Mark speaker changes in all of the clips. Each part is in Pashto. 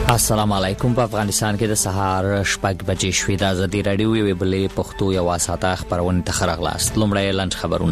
Speaker 1: السلام علیکم. په افغانستان کې د سهار 6 بجې شوې د ازادي رادیو یو بلې پښتو یو ساعته خبرونه تخرغلاست. لومړی لنډ خبرونه.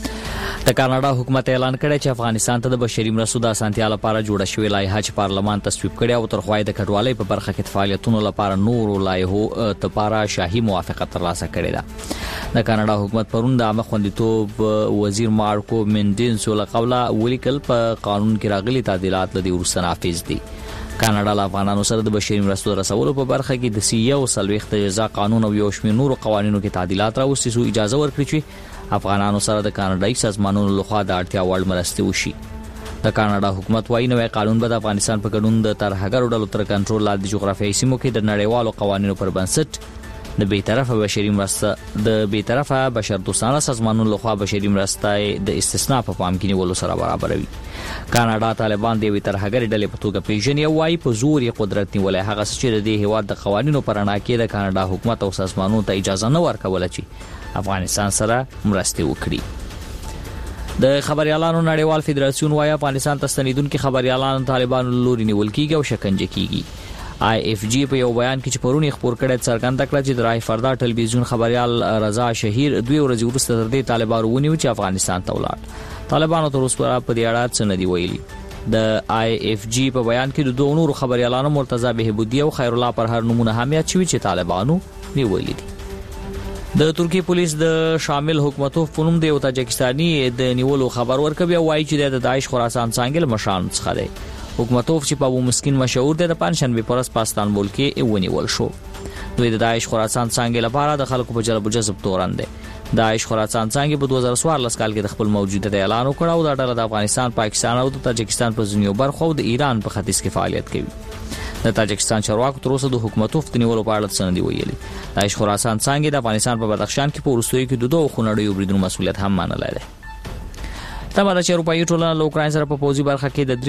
Speaker 1: د کاناډا حکومت اعلان کړی چې افغانستان ته د بشري مرستو د اسانتیا لپاره جوړه شوې لایحه چې پارلمان تصویب کړي او تر خوای د کډوالۍ په برخه کې فعالیتونو لپاره نور لایحو لپاره شاهي موافقه ترلاسه کړې ده. د کاناډا حکومت پرون د عامه خوندیتوب وزیر مارکو مندینسو له قوله ولیکل په قانون کې راغلي تعدیلات لدی ورسته نافذ دي. کاناډا له افغانانو سره د بشري مرستو رسولو په برخه کې د سیو سلويخت جزا قانون او یو شمېر نور قوانینو کې تعدیلات راوستي سو اجازه ورکړي چې افغانانو سره د کاناډایي سازمانونو لخوا د اړتیا وړ مرستې وشي. د کاناډا حکومت وايي نوې قانون به د افغانستان په ګډون د ترهګرو ډلو تر کنټرول لاندې جغرافیایي سیمو کې د نړیوالو قوانینو پر بنسټ د بیطرفه بشري مرسته د بیطرفه بشردوستانه سازمانونو لخوا بشري مرسته د استثناء په پام کې نیولو سره برابروي. کاناډا طالبان د ترهګر ډلې په توګه پیژني او وايي په زور یې قدرت نیولای هغه چې د دې هیواد د قوانینو پر اړه کې د کاناډا حکومت او سازمانونو ته اجازه نه ورکول چې افغانستان سره مرسته وکړي. د خبريالانو نړیوال فدراسیون وايي افغانستان ته ستنیدونکو خبريالانو طالبانو لوري نیول کیږي او شکنجه کیږي. IFG په یو بیان کې چې پرونی خبر کړی څرګنده کړه چې د رای فردا ټلویزیون خبريال رضا شهیر 2 ورځې وروسته تر دې طالبانو ونیو چې افغانستان ته ولاړ. طالبانو تر اوسه په دې اړه څه نه دی ویلي. د IFG په بیان کې د دوه نور خبريالانو مرتضی بهبودی او خیر الله پر هر نمونه هم یاد شوی چې طالبانو نیولې دي. د ترکی پولیس د شامل حکومتو فنوم د تاجکستاني د نیولو خبر ورکوي او وايي چې د داعش خراسان څنګه مشان څخه دی. حکومتوف چې په ابو مسکین مشهور دی د پنځشنبه پرس په استانبول کې ونیول شو. دوی د داعش خراسان څنګه لپاره د خلکو په جلب جذب تورن دي. داعش خراسان څنګه په 2014 کال کې د خپل موجودیت اعلان وکړ او د ډله د افغانستان، پاکستان او د تاجکستان په ځینو برخو او د ایران په ختیځ کې فعالیت کوي. د تاجکستان چارواکو تر اوسه د حکومتوف د نیولو په اړه څه نه دی ویلي. داعش خراسان څنګه د افغانستان په بدخشان کې په ورستوي کې د دوه خونړیو بریدونو مسؤلیت هم منلای دی. تمه ده چې اروپایي ټولنه له اوکراین سره په پوځي برخه کې د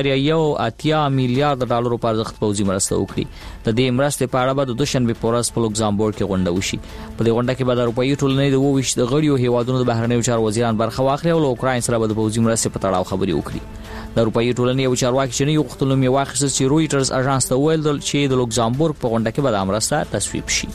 Speaker 1: 3.1 میلیارډ ډالرو په ارزښت پوځي مرسته وکړي. د دې مرستې په اړه به د دوشنبه پورس په لوکزامبورګ کې غونډه وشي. په دې غونډه کې به د اروپایي ټولنې د 22 غړیو هیوادونو د بهرنیو چارو وزیران برخه واخلي او له اوکراین سره به د پوځي مرستې په تړاو خبرې وکړي. د اروپایي ټولنې یو چارواکي چې یو خپل نوم واخیست چې رويټرز اژانس ته ویل چې د لوکزامبورګ په غونډه کې به د مرسته تصویب شي.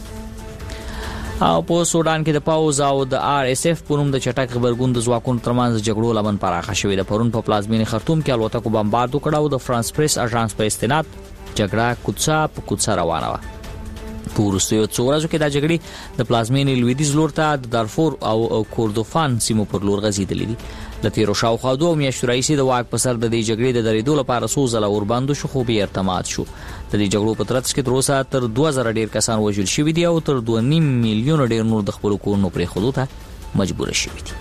Speaker 1: او په سودان کې د پاوز او د RSF په نوم د چټک خبرګون د ځواکونو ترمنځ جګړو لمن پراخه شوې ده. پرون په پلازمینې خرطوم کې الوتکو بمبارد وکړ او د فرانس پریس اژانس په استناد جګړه کوڅه روانه وه. په وروستیو څو ورځو کې دا جګړې د پلازمینې لویدیځ لور ته د دارفور او کوردوفان سیمو پر لور غځېدلې دي. د تیرو شاوخوا 2 میاشتو راهیسې د واک په سر د دې جګړې د درېدو لپاره څو ځله ورباندې شو خو بې ارتماد شو. د دې جګړو په ترڅ کې تر اوسه تر 2000 ډیر کسان وژل شوي دي او تر 2.5 میلیون ډیر نور د خپل کورونو پرېښودو ته مجبور شوي دي.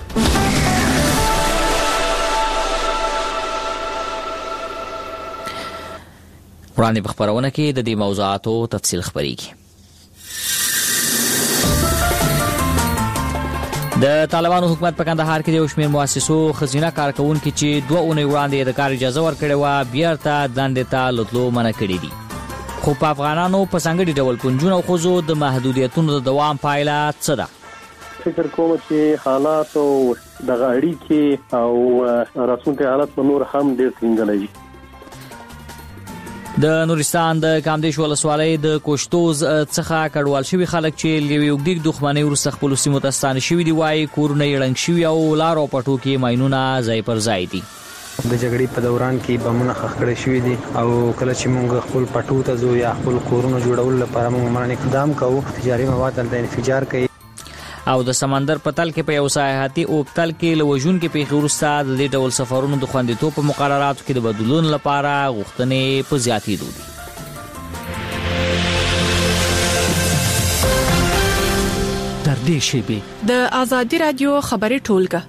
Speaker 1: وړاندې په خبرونه کې د دې موضوعاتو تفصیل خبرېږي. د طالبانو حکومت په کندهار کې د یو شمېر مؤسسو خزینه کارکونکو چې 2 اونۍ وړاندې د کار اجازه ورکړې و بیرته دندې ته لوتلو منع کړي دي. خو په افغانانو په څنګه ډول پنځونه او خوځو د محدودیتونو د دوام پایله څه ده؟
Speaker 2: فکر کوم چې حالات او د اړیکې او راتلونکي حالات نور هم ډېر څنګه دي.
Speaker 1: د نورستان د کامدیش ولسوالۍ د کوشتوز څخه کډوال شوي خلک چې لوي وګړي دښمنۍ ورسره خپل سیمو ته ستانه شوي دي وايي کورونه یې ړنګ شوي او لارو پټو کې ماینونه ځای پر ځای دي.
Speaker 3: د جګړې په دوران کې بمونه ښخ کړي شوي دي او کله چې موږ خپل پټو ته ځو یا خپل کورونه جوړول لپاره موږ باندې اقدام کوو تجاري مواد دلته انفجار کوي.
Speaker 1: او د سمندر په تل کې په یو سیاحتي اوبتل کې لوژون کې پیښې وروسته د دې ډول سفرونو د خوندیتوب په مقرراتو کې د بدلون لپاره غوښتنې په زیاتېدو دي.
Speaker 4: تر دې شیبې
Speaker 5: د ازادي رادیو خبري ټولګه.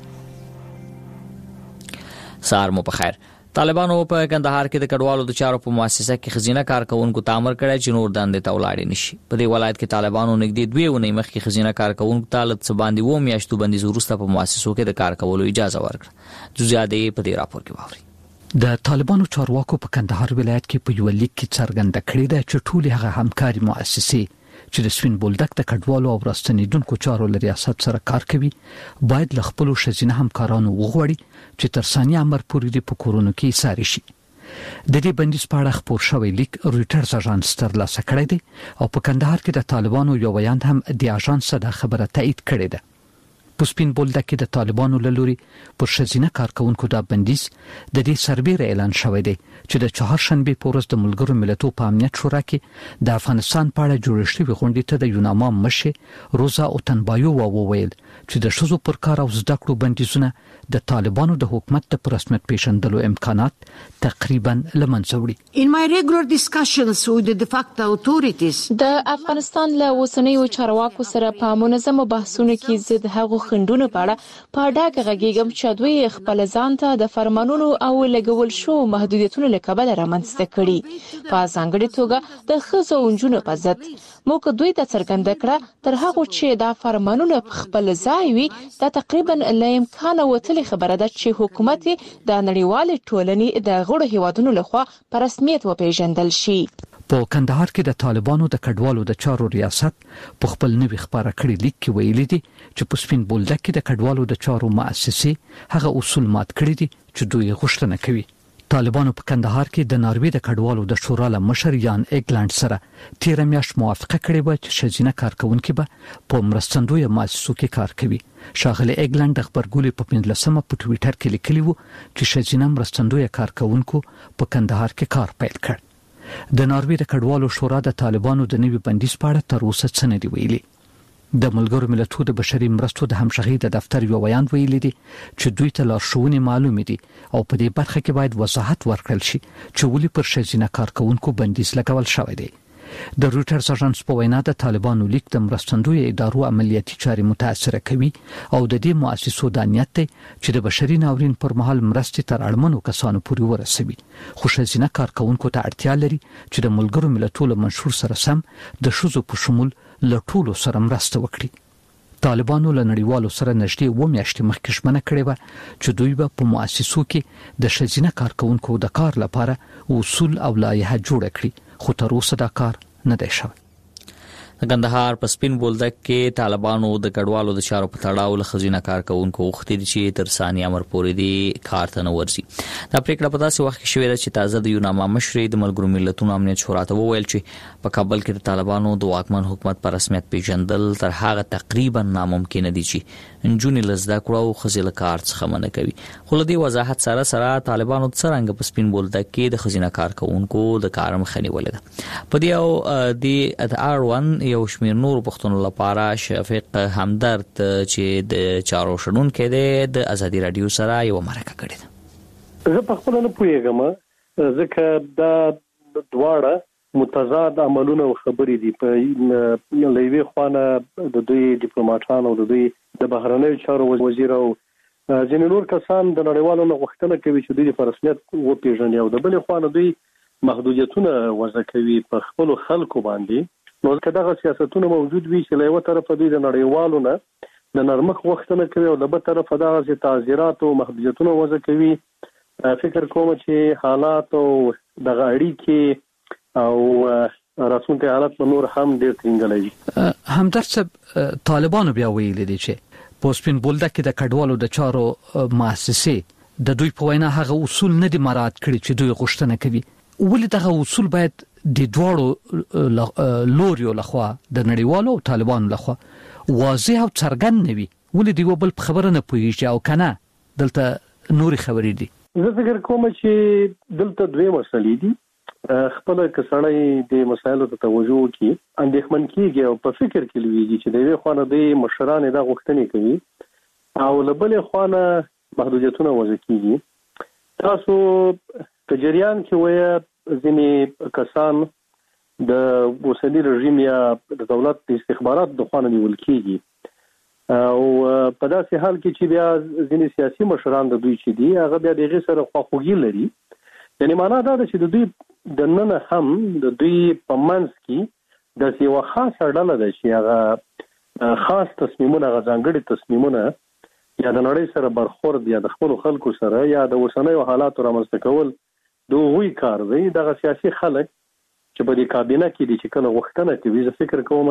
Speaker 1: سار مو بخیر. طالبانو په کندهار کې د کډوالو د چارو په مؤسسه کې خزینه کارکونکو ته امر کړی چې نور دندې ته ولاړ نشي. په دې ولایت کې طالبانو نږدې 2 اونۍ مخکې خزینه کارکونکو ته لږ څه باندې 2 میاشتو بندیز وروسته په مؤسسو کې د کار کولو اجازه ورکړه. جزئیات یې په دې راپور کې واورئ.
Speaker 4: د طالبانو چارواکو په کندهار ولایت کې په یو لیک کې څرګنده کړې ده چې ټول هغه همکاري مؤسسې چې د سوین بولدک د کډوالو او راستنیدونکو چارو له ریاست سره کار کوي باید له خپل شزینه همکارانو وغوړي چې تر ثانیه امر پورې په کورونو کې ایثار شي. د دې بندیز په اړه خبر شوی لیک رويټرز اژانس ترلاسه کړی دی او په کندهار کې د طالبانو یو بیان هم د اژانس د خبره تایید کړی دی. په سپین بولدک کې د طالبانو له لوري پر ښځینه کارکونکو د بندیز د دې سربېره اعلان شوی دی چې د چهارشنبه په ورځ د ملګرو ملتونو په امنیت شورا کې د افغانستان په اړه جوړ شوی غونډې ته د یوناما مشر روزا اوتنبایو وویل چې د ښځو پر کار او زده کړو بندیزونه د طالبانو د حکومت د رسمیت پیژندلو امکانات تقریبا لمنځه وړي.
Speaker 6: In my regular discussions with the de facto authorities
Speaker 5: د افغانستان له اوسنیو چارواکو سره په منظمو بحثونو کې زه د هغو خندونو په اړه په ډاګه غږیږم چې دوی خپل ځان ته د فرمانونو او لګول شو محدودیتونو له کبله رامنځته کړي په ځانګړي توګه د ښځو او نجونو په ضد. موږ دوی ته څرګنده کړه تر هغه چې دا فرمانونه په خپل ځای وي دا تقریبا له امکانه وتلې خبره ده چې حکومت د نړیوالې ټولنې د غړو هیوادونو لخوا په رسمیت وپیژندل شي.
Speaker 4: په کندهار کې د طالبانو د کډوالو د چارو ریاست په خپل نوي خبره کړی لیک کې ویلي دي چې په سپین بولدک کې د کډوالو د چارو مؤسسې هغه اصول مات کړی دي چې دوی غوښتنه کوي. طالبانو په کندهار کې د ناروې د کډوالو د شورا له مشر یان ایګلند سره 13 میاشت موافقه کړې و چې ښځینه کارکونکو به په مرستندوی مؤسسو کې کار کوي. شاغله ایګلند د خبرګولې په 15مه په ټوئیټر کې لیکلی و چې ښځینه مرستندوی کارکونکو په کندهار کې کار پیل کړ. د ناروې د کډوالو شورا د طالبانو د نوي بندیز په اړه تر اوسه څه نه دی ویلي. د ملګرو ملتونو د بشري مرستو د همغږي د دفتر یو بیان ویلي دی چې دوی ته لارښوونې معلومې دي او په دې برخه کې باید وضاحت ورکړل شي چې ولې پر ښځینه کارکونکو بندیز لګول شوی دی. د رويټرز اژانس په وینا د طالبانو لیک د مرستندوی ادارو عملیاتي چارې متاثر کوي او د دې مؤسسو د نیت دی چې د بشري ناورین پر مهال مرستې تر اړمنو کسانو پورې ورسوي. خو ښځینه کارکونکو ته اړتیا لري چې د ملګرو ملتونو منشور سره سم د ښځو په شمول له ټولو سره مرسته وکړي. طالبانو له نړیوالو سره نږدې 2 میاشتې مخکې ژمنه کړې و چې دوی به په مؤسسو کې د ښځینه کارکونکو د کار لپاره اصول او لایحه جوړ کړي خو تر اوسه دا کار نه دی شوی.
Speaker 1: د کندهار په سپین بولدک کې طالبانو د کډوالو د چارو په تړاو له ښځینه کارکونکو غوښتي دي چې تر ثاني امر پورې دی کار ته نه ورځي. دا پریکړه په داسې وخت کې شوې ده چې تازه د یوناما مشر د ملګرو ملتونو امنیت شورا ته وویل چې په کابل کې د طالبانو د واکمن حکومت په رسمیت پیژندل تر هغه تقریبا ناممکن دي چې نجونې له زده کړو او ښځې له کار څخه منع کوي. خو له دې وضاحت سره طالبانو څرنګه په سپین بولدک کې د ښځینه کارکونکو د کار مخه نیولې ده. په دې او د اړوند یو شمېر نور پښتنو لپاره شفیق همدرد چې د چارو شنونکو د ازادي رادیو سره یو مرکه کړې ده.
Speaker 2: زه په خپل نه پوهیږم ځکه دا دواړه متضاد عملونه او خبرې دي. په لوی خوانه د دوی ډیپلوماټانو او د دوی د بهرنیو چارو وزیر او ځینې نور کسان د نړیوالو نه غوښتنه کوي چې دوی په رسمیت وپیژني او د بل خوانه دوی محدودیتونه وضع کوي په خپل خلکو باندې. نو که دغه سیاستونه موجود وي چې له یو طرفه دوی د نړیوالو نه د نرمښت غوښتنه کوي او د بل طرفه دغه تعزیرات او محدودیتونه وضع کوي، فکر کوم چې حالات او دغه اړیکې او راتلونکي حالات په نور هم ډېر ټینګلی دي.
Speaker 4: همدرد صاحب، طالبانو بیا ویلي دي چې په سپین بولدک کې د کډوالو د چارو مؤسسې د دوی په وینا هغه اصول نه دي مراعات کړي چې دوی غوښتنه کوي. ولې دغه اصول باید د دوړو لوريو لخوا د نړیوالو او طالبانو لخوا واضح او څرګند نوي؟ ولې دی وبل خبره نه پوهیږي او کنه دلته نوري خبرې دي؟
Speaker 2: زه فکر کوم چې دلته دوه مسلې دي. خپل کسړی د مسایلو ته توجه کوي، اندېښمن کیږي او په فکر کې لويږي چې د یوه خانه د مشران د غوښتنې کوي او لبلې خانه محدودیتونه وضع کیږي. تاسو په جریان کې وایي ځینې کسان د اوسنی رژیم یا د دولت د استخبارات د خانه نیول کیږي او په داسې حال کې چې بیا ځینې سیاسي مشران د دوی چې دي هغه بیا دغه سره خواخوږي لري. یعنی معنا دا ده چې د دوی د نن هم د دوی په منځ کې د یو خاصه ډله ده چې هغه خاص تصمیمونه، غځانګړي تصمیمونه یا د نړۍ سره برخورد یا د خپل خلکو سره یا د اوسنیو حالاتو رامنځته کول دوی کار دی. دغه سیاسي خلک چې په دې کابینه کې دي چې کله غوښتنه کوي، زه فکر کوم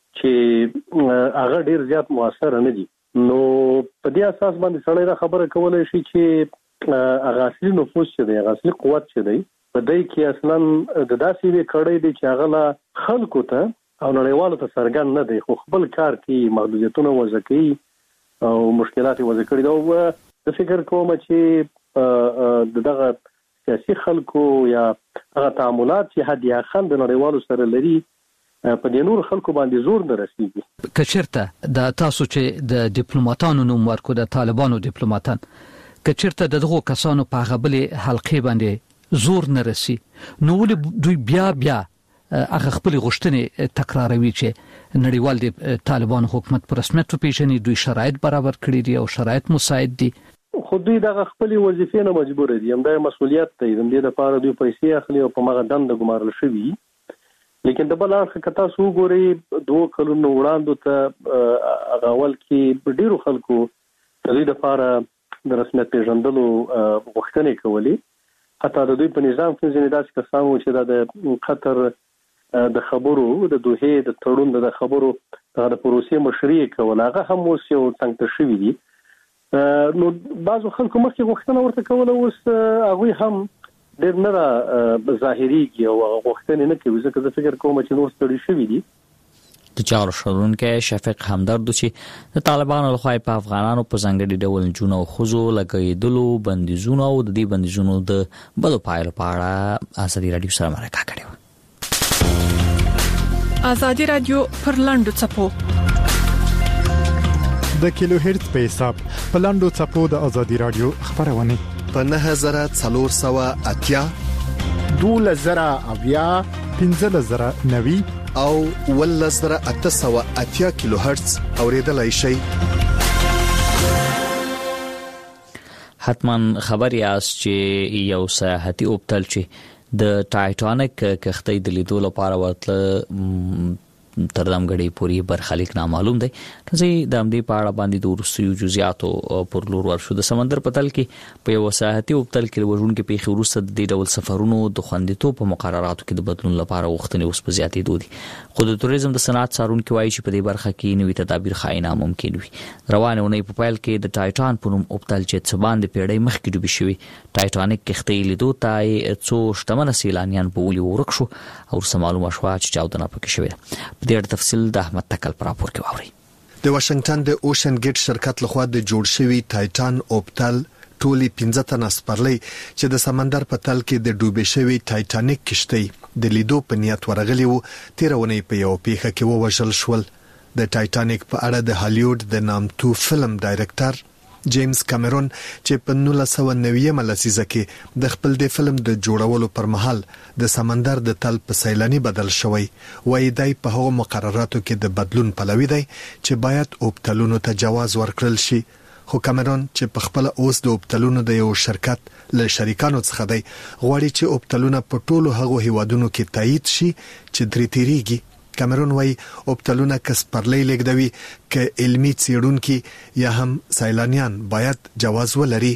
Speaker 2: چې هغه ډیر زیات موثر نه دي. نو په دې اساس باندې سړی را خبره کولای شي چې هغه اصلي نفوذ چې دی، هغه اصلي قوت چې دی په دې کې اصلا د داسې وی کړی دی چې هغه خلکو ته او نړیوالو ته څرګند نه دی، خو خپل کار کې محدودیتونه وضع کوي او مشکلات وضع کړي دا. د فکر کوم چې دغه سیاسي خلکو یا هغه تعاملات چې حد یا خند نړیوالو سره لري په دې نور خلکو باندې زور نه رسیږي.
Speaker 4: کچرته د تاسو چې د ډیپلوماټانو نوم ورکو د طالبانو ډیپلوماټان کچرته دغه کسانو په غبلې حلقې باندې زور نه رسی نو ولې دوی بیا هغه خپل غوښتنې تکراروي چې نړیوال د طالبانو حکومت پر رسمیت پیژني، دوی شرایط برابر کړی دي او شرایط مساعد دي،
Speaker 2: خو دوی دغه خپل وظیفې نه مجبور دي، هم د مسؤلیت دی، د دې لپاره دوی پیسې اخلي او په مغه دند ګمارل شوی. لیکن د بل اړخ کتا سو ګوري 2 کلونو وړاندې ته اغاول کې ډیرو خلکو د دې لپاره د رسمیت پیژندلو غوښتنې کولې. حتی د دوی په نظام کې ځینې داسې کسان وو چې د قطر د خبرو د دوه د تړون د خبرو د پروسې مشري کول، هغه هم اوس یو څنګه شوی دي. نو بعضو خلکو مخکې غوښتنه ورته کوله، اوس هغه هم ډېر نه ظاهريږي او غوښتنه نه کوي، ځکه زه فکر کوم چې نو ستړي شوی دي.
Speaker 1: د چارو شرونکو شفیق همدرد چې د طالبانو لخوا په افغانانو په ځانګړي ډول جنو خوځو لګیدلو بندیزونو او د دې بندیزونو د بل پایلو په اړه ازادي رادیو سره مرکه کړې و.
Speaker 7: ازادي رادیو پر لاندو چپو
Speaker 8: د کیلو هرتز په حساب په لاندو چپو د ازادي رادیو خبرونه
Speaker 9: په 9480
Speaker 8: 2000 1590
Speaker 9: او 1880 کیلو هرتز اوریدلای شي.
Speaker 1: حتما خبر یاست چې یو سیاحتي اوبتل چې د ټایټانیک کښتۍ د لیدو لپاره ورتله تر دمګړي پوری برخلیک نامعلوم دی. چې د امدی په اړه باندې د روسیو جزئیاتو پر لور ورشو د سمندر په تل کې په یو سیاحتي اوبتل کې ورونکو په خورسته د ډول سفرونو د خوندیتوب په مقرراتو کې د بدلون لپاره وختنی اوس په زیاتې دودي. خو د توریزم د صنعت څارونکو وایي چې په دې برخه کې نوې تدابیر خاينه ممکن وي. روانه ونې په پایل کې د ټایټان په نوم اوبتل چې څه باندې پیړۍ مخکې ډوبې شوی ټایټانیک کښتۍ لیدو ته څو شتمن سیلانیان په ولي ورکشو او سمالو مشوا چې چاودنه پکې شوی. د دې تفصیل د احمد تکل پر راپور کې واوري.
Speaker 9: د واشنگټن د اوشن ګیټ شرکت لخوا د جوړ شوی ټایټان اوبتل ټولي 15 تنه سپرلۍ چې د سمندر په تل کې د ډوبې شوی ټایټانیک کشتۍ د لیدو په نیت ورغلی وو، تیرونه په یو پیښه کې ووژل شول. د ټایټانیک په اړه د هالیوډ د نامتو فلم ډایرکټر جیمز کامرون چې په 1990 لسیزه کې د خپل د فلم د جوړولو پر مهال د سمندر د تل په سیلانی بدل شوی، وایي دای په هغو مقرراتو کې د بدلون پلوي دی چې باید اوبتلونو ته جواز ورکړل شي. خو کامرون چې په خپل اوس د اوبتلونو د یو شرکت له شریکانو څخه دی، غواړي چې اوبتلونه په ټولو هغو هیوادونو کې تایید شي چې درې تیریږي. کامرون وایي اوبتلونه کس پرلې لګدوي ک علمي څېړونکو یا هم سیلانیان باید جواز ولري.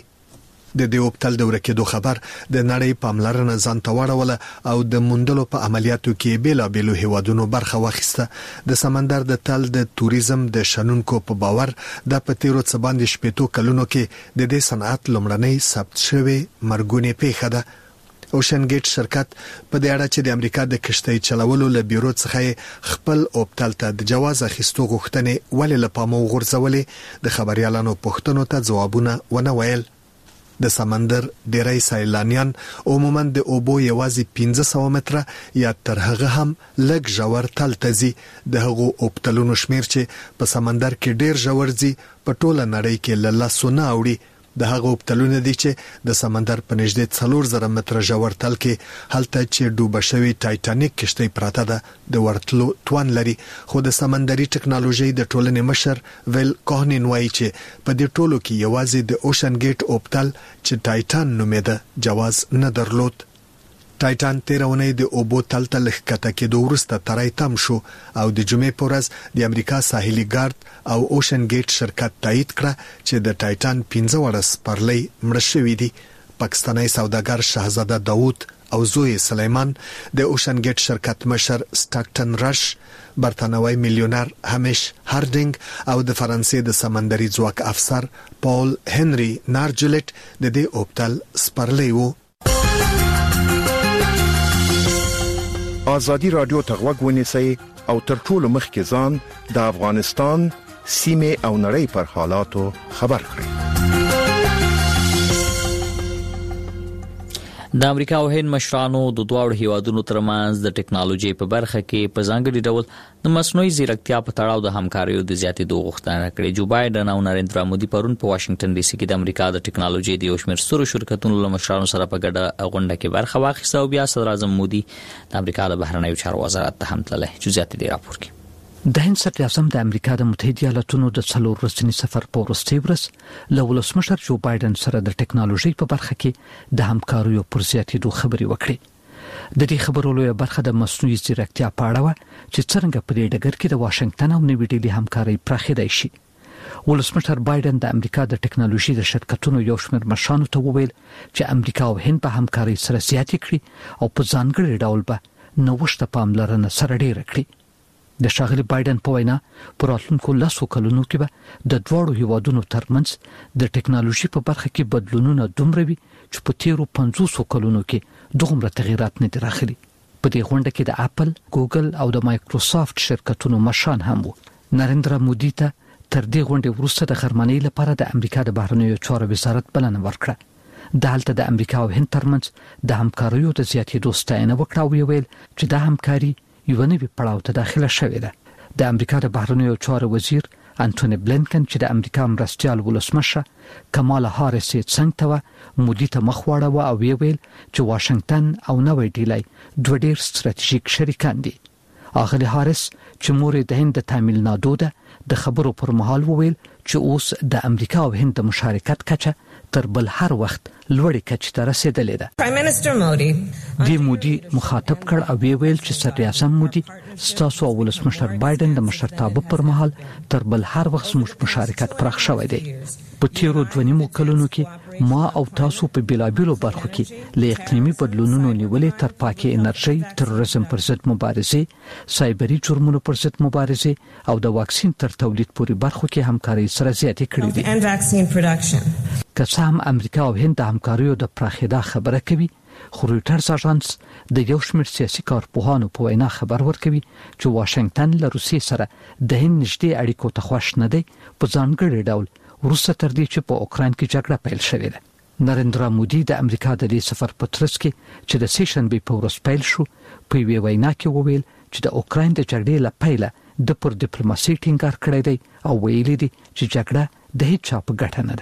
Speaker 9: د دې اوبتل د ورکېدو خبر د نړۍ پاملرنه ځان ته واړوله او د موندلو په عملیاتو کې بیلابېلو هیوادونو برخه واخیسته. د سمندر د تل د توریزم د شنونکو په باور د پتیرو څخه باندې شپېتو کلونو کې د دې صنعت لومړنۍ ثبت شوی مرګونی پیښه ده. اوشن ګیټ شرکت په دې اړه چې د امریکا د کشتۍ چلولو له بیرو څخه خپل اوبتل ته د جواز اخیستو غوښتنې ولې لپاره وغورځولې د خبريالانو پوښتنو ته ځوابونه ونه ویل. د سمندر ډیری سیلانیان عموما د اوبو یوازې 1500 متره یا تر هغه هم لږ ژور تل تزي. د هغو اوبتلونو شمیر چې په سمندر کې ډیر ژور ځي په ټوله نړۍ کې لاسونه اوړي. د هغو اوبتلونه دي چې د سمندر په نږدې 4000 متره ژور تل کې هلته چې ډوبه شوی ټایټانیک کشتۍ پراته ده د ورتلو توان لري. خو د سمندري ټکنالوژي د ټولنې مشر ویل کوهنین وایي چې په دې ټولو کې یوازې د اوشن ګیټ اوبتل چې ټایټان نومېده جواز نه درلود. ټایټان تیرونه د اوبو تل ته لښکته کې دوه ورسته ترای تم شو او د جمعې په ورځ د امریکا ساحلي ګارد او اوشن ګیټ شرکت تایید کړه چې د ټایټان 15 سپرلۍ مړ شوی دي. پاکستاني سوداګر شهزاده داوود او زوی سلیمان د اوشن ګیټ شرکت مشر سټاکټن رش، برتانوي میلیونر همیش هاردینګ او د فرانسې د سمندري ځواک افسر پول هنري نارجلټ د دې اوبتل سپرلی وو.
Speaker 10: ازادي رادیو ته غوږ ونیسئ او تر ټولو مخکې ځان د افغانستان سیمه او نړۍ پر حالاتو خبر کړئ.
Speaker 1: د امریکا او هند مشرانو د دوه هیوادونو ترمنځ د ټکنالوژي په برخه کې په ځانګړي ډول د مصنوعي ځیرکتیا په تړاو د همکاریو د زیاتېدو غوښتنه کړې. جو بایدن او نریندرا مودي پرون په واشنگټن ډي سي کې د امریکا د ټکنالوژي د یو شمېر سترو شرکتونو له مشرانو سره په ګډه غونډه کې برخه واخیسته او بیا صدر اعظم مودي د امریکا د بهرنیو چارو وزارت ته هم تللی. جزئیات دې راپور کې.
Speaker 4: د هند صدر اعظم د امریکا د متحده ایالاتونو د 4 ورځني سفر په وروستي ورځ له ولسمشر جو بایدن سره د ټکنالوژي په برخه کې د همکاریو پر زیاتېدو خبرې وکړې. د دې خبرو لویه برخه د مصنوعي ځیرکتیا په اړه و چې څنګه په دې ډګر کې د واشنگټن او نوې ډیلي همکاري پراخېدای شي. ولسمشر بایدن د امریکا د ټکنالوژي د شرکتونو یو شمېر مشرانو ته وویل چې امریکا او هند په همکاري سره زیاتې کړي او په ځانګړي ډول به نوښت پاملرنه سره ډېر کړي. د شاغلي بایدن په وینا پر راتلونکو 10 کلونو کې به د دوه هیوادونو ترمنځ د ټکنالوژي په برخه کې بدلونونه دومره وي چې په تیرو 500 کلونو کې دومره تغیرات نه دي راغلي. په دې غونډه کې د اپل، ګوګل او د مایکروسافت شرکتونو مشران هم وو. نریندرا مودي ته تر دې غونډې وروسته د غرمنۍ لپاره د امریکا د بهرنیو چارو وزارت بلنه ورکړه. دالته د امریکا او هند ترمنځ د همکاریو د زیاتېدو ستاینه وکړه او ویل چې د همکاري یو نوی پړاو ته داخله شوې ده. د امریکا د بهرنیو چارو وزیر انټونی بلینکن چې د امریکا مرستیال ولسمشر کمالا هاریس څنګه ته مودي ته مخ واړاوه او ویل چې واشنگټن او نوې ډیلی دوه ډېر ستراتیژیک شریکان دي. اغلی هاریس چې مور د هند د تامل نادو ده د خبرو پر مهال وویل چې اوس د امریکا او هند د مشارکت کچه تر بل هر وخت لوړې کچې ته رسیدلې ده. د مودي مخاطب کړ او ویل چې صدر اعظم مودي ستاسو او ولسمشر بایدن د مشرتابه پر مهال تر بل هر وخت مشارکت پراخ شوی دی. په تیرو 2 کلونو کې ما او تاسو په بلابلو برخو کې له اقلیمي بدلونونو نیولې تر پاکي انرژي، تروریزم پر ضد مبارزه، سایبري جرمونو پر ضد مبارزه او د واکسین تر تولید پورې برخو کې همکاري سره زیاتې کړې دي. که څه هم امریکا او هند د همکاریو د پراخېدا خبره کوي، خو رویټرز اژانس د یو شمېر سیاسي کارپوهانو په وینا خبر ورکوي چې واشنگټن له روسیې سره د هند نږدې اړیکو ته خوښ نه دی، په ځانګړي ډول وروسته تر دې چې په اوکراین کې جګړه پیل شوې ده. نریندرا مودي د امریکا د دې سفر په ترڅ کې چې د سیشنبې په ورځ پیل شو په یوې وینا کې وویل چې د اوکراین د جګړې له پیله د پر ډیپلوماسي ټینګار کړی دی او ویلي دي چې جګړه د هیڅ چا په ګټه نه ده.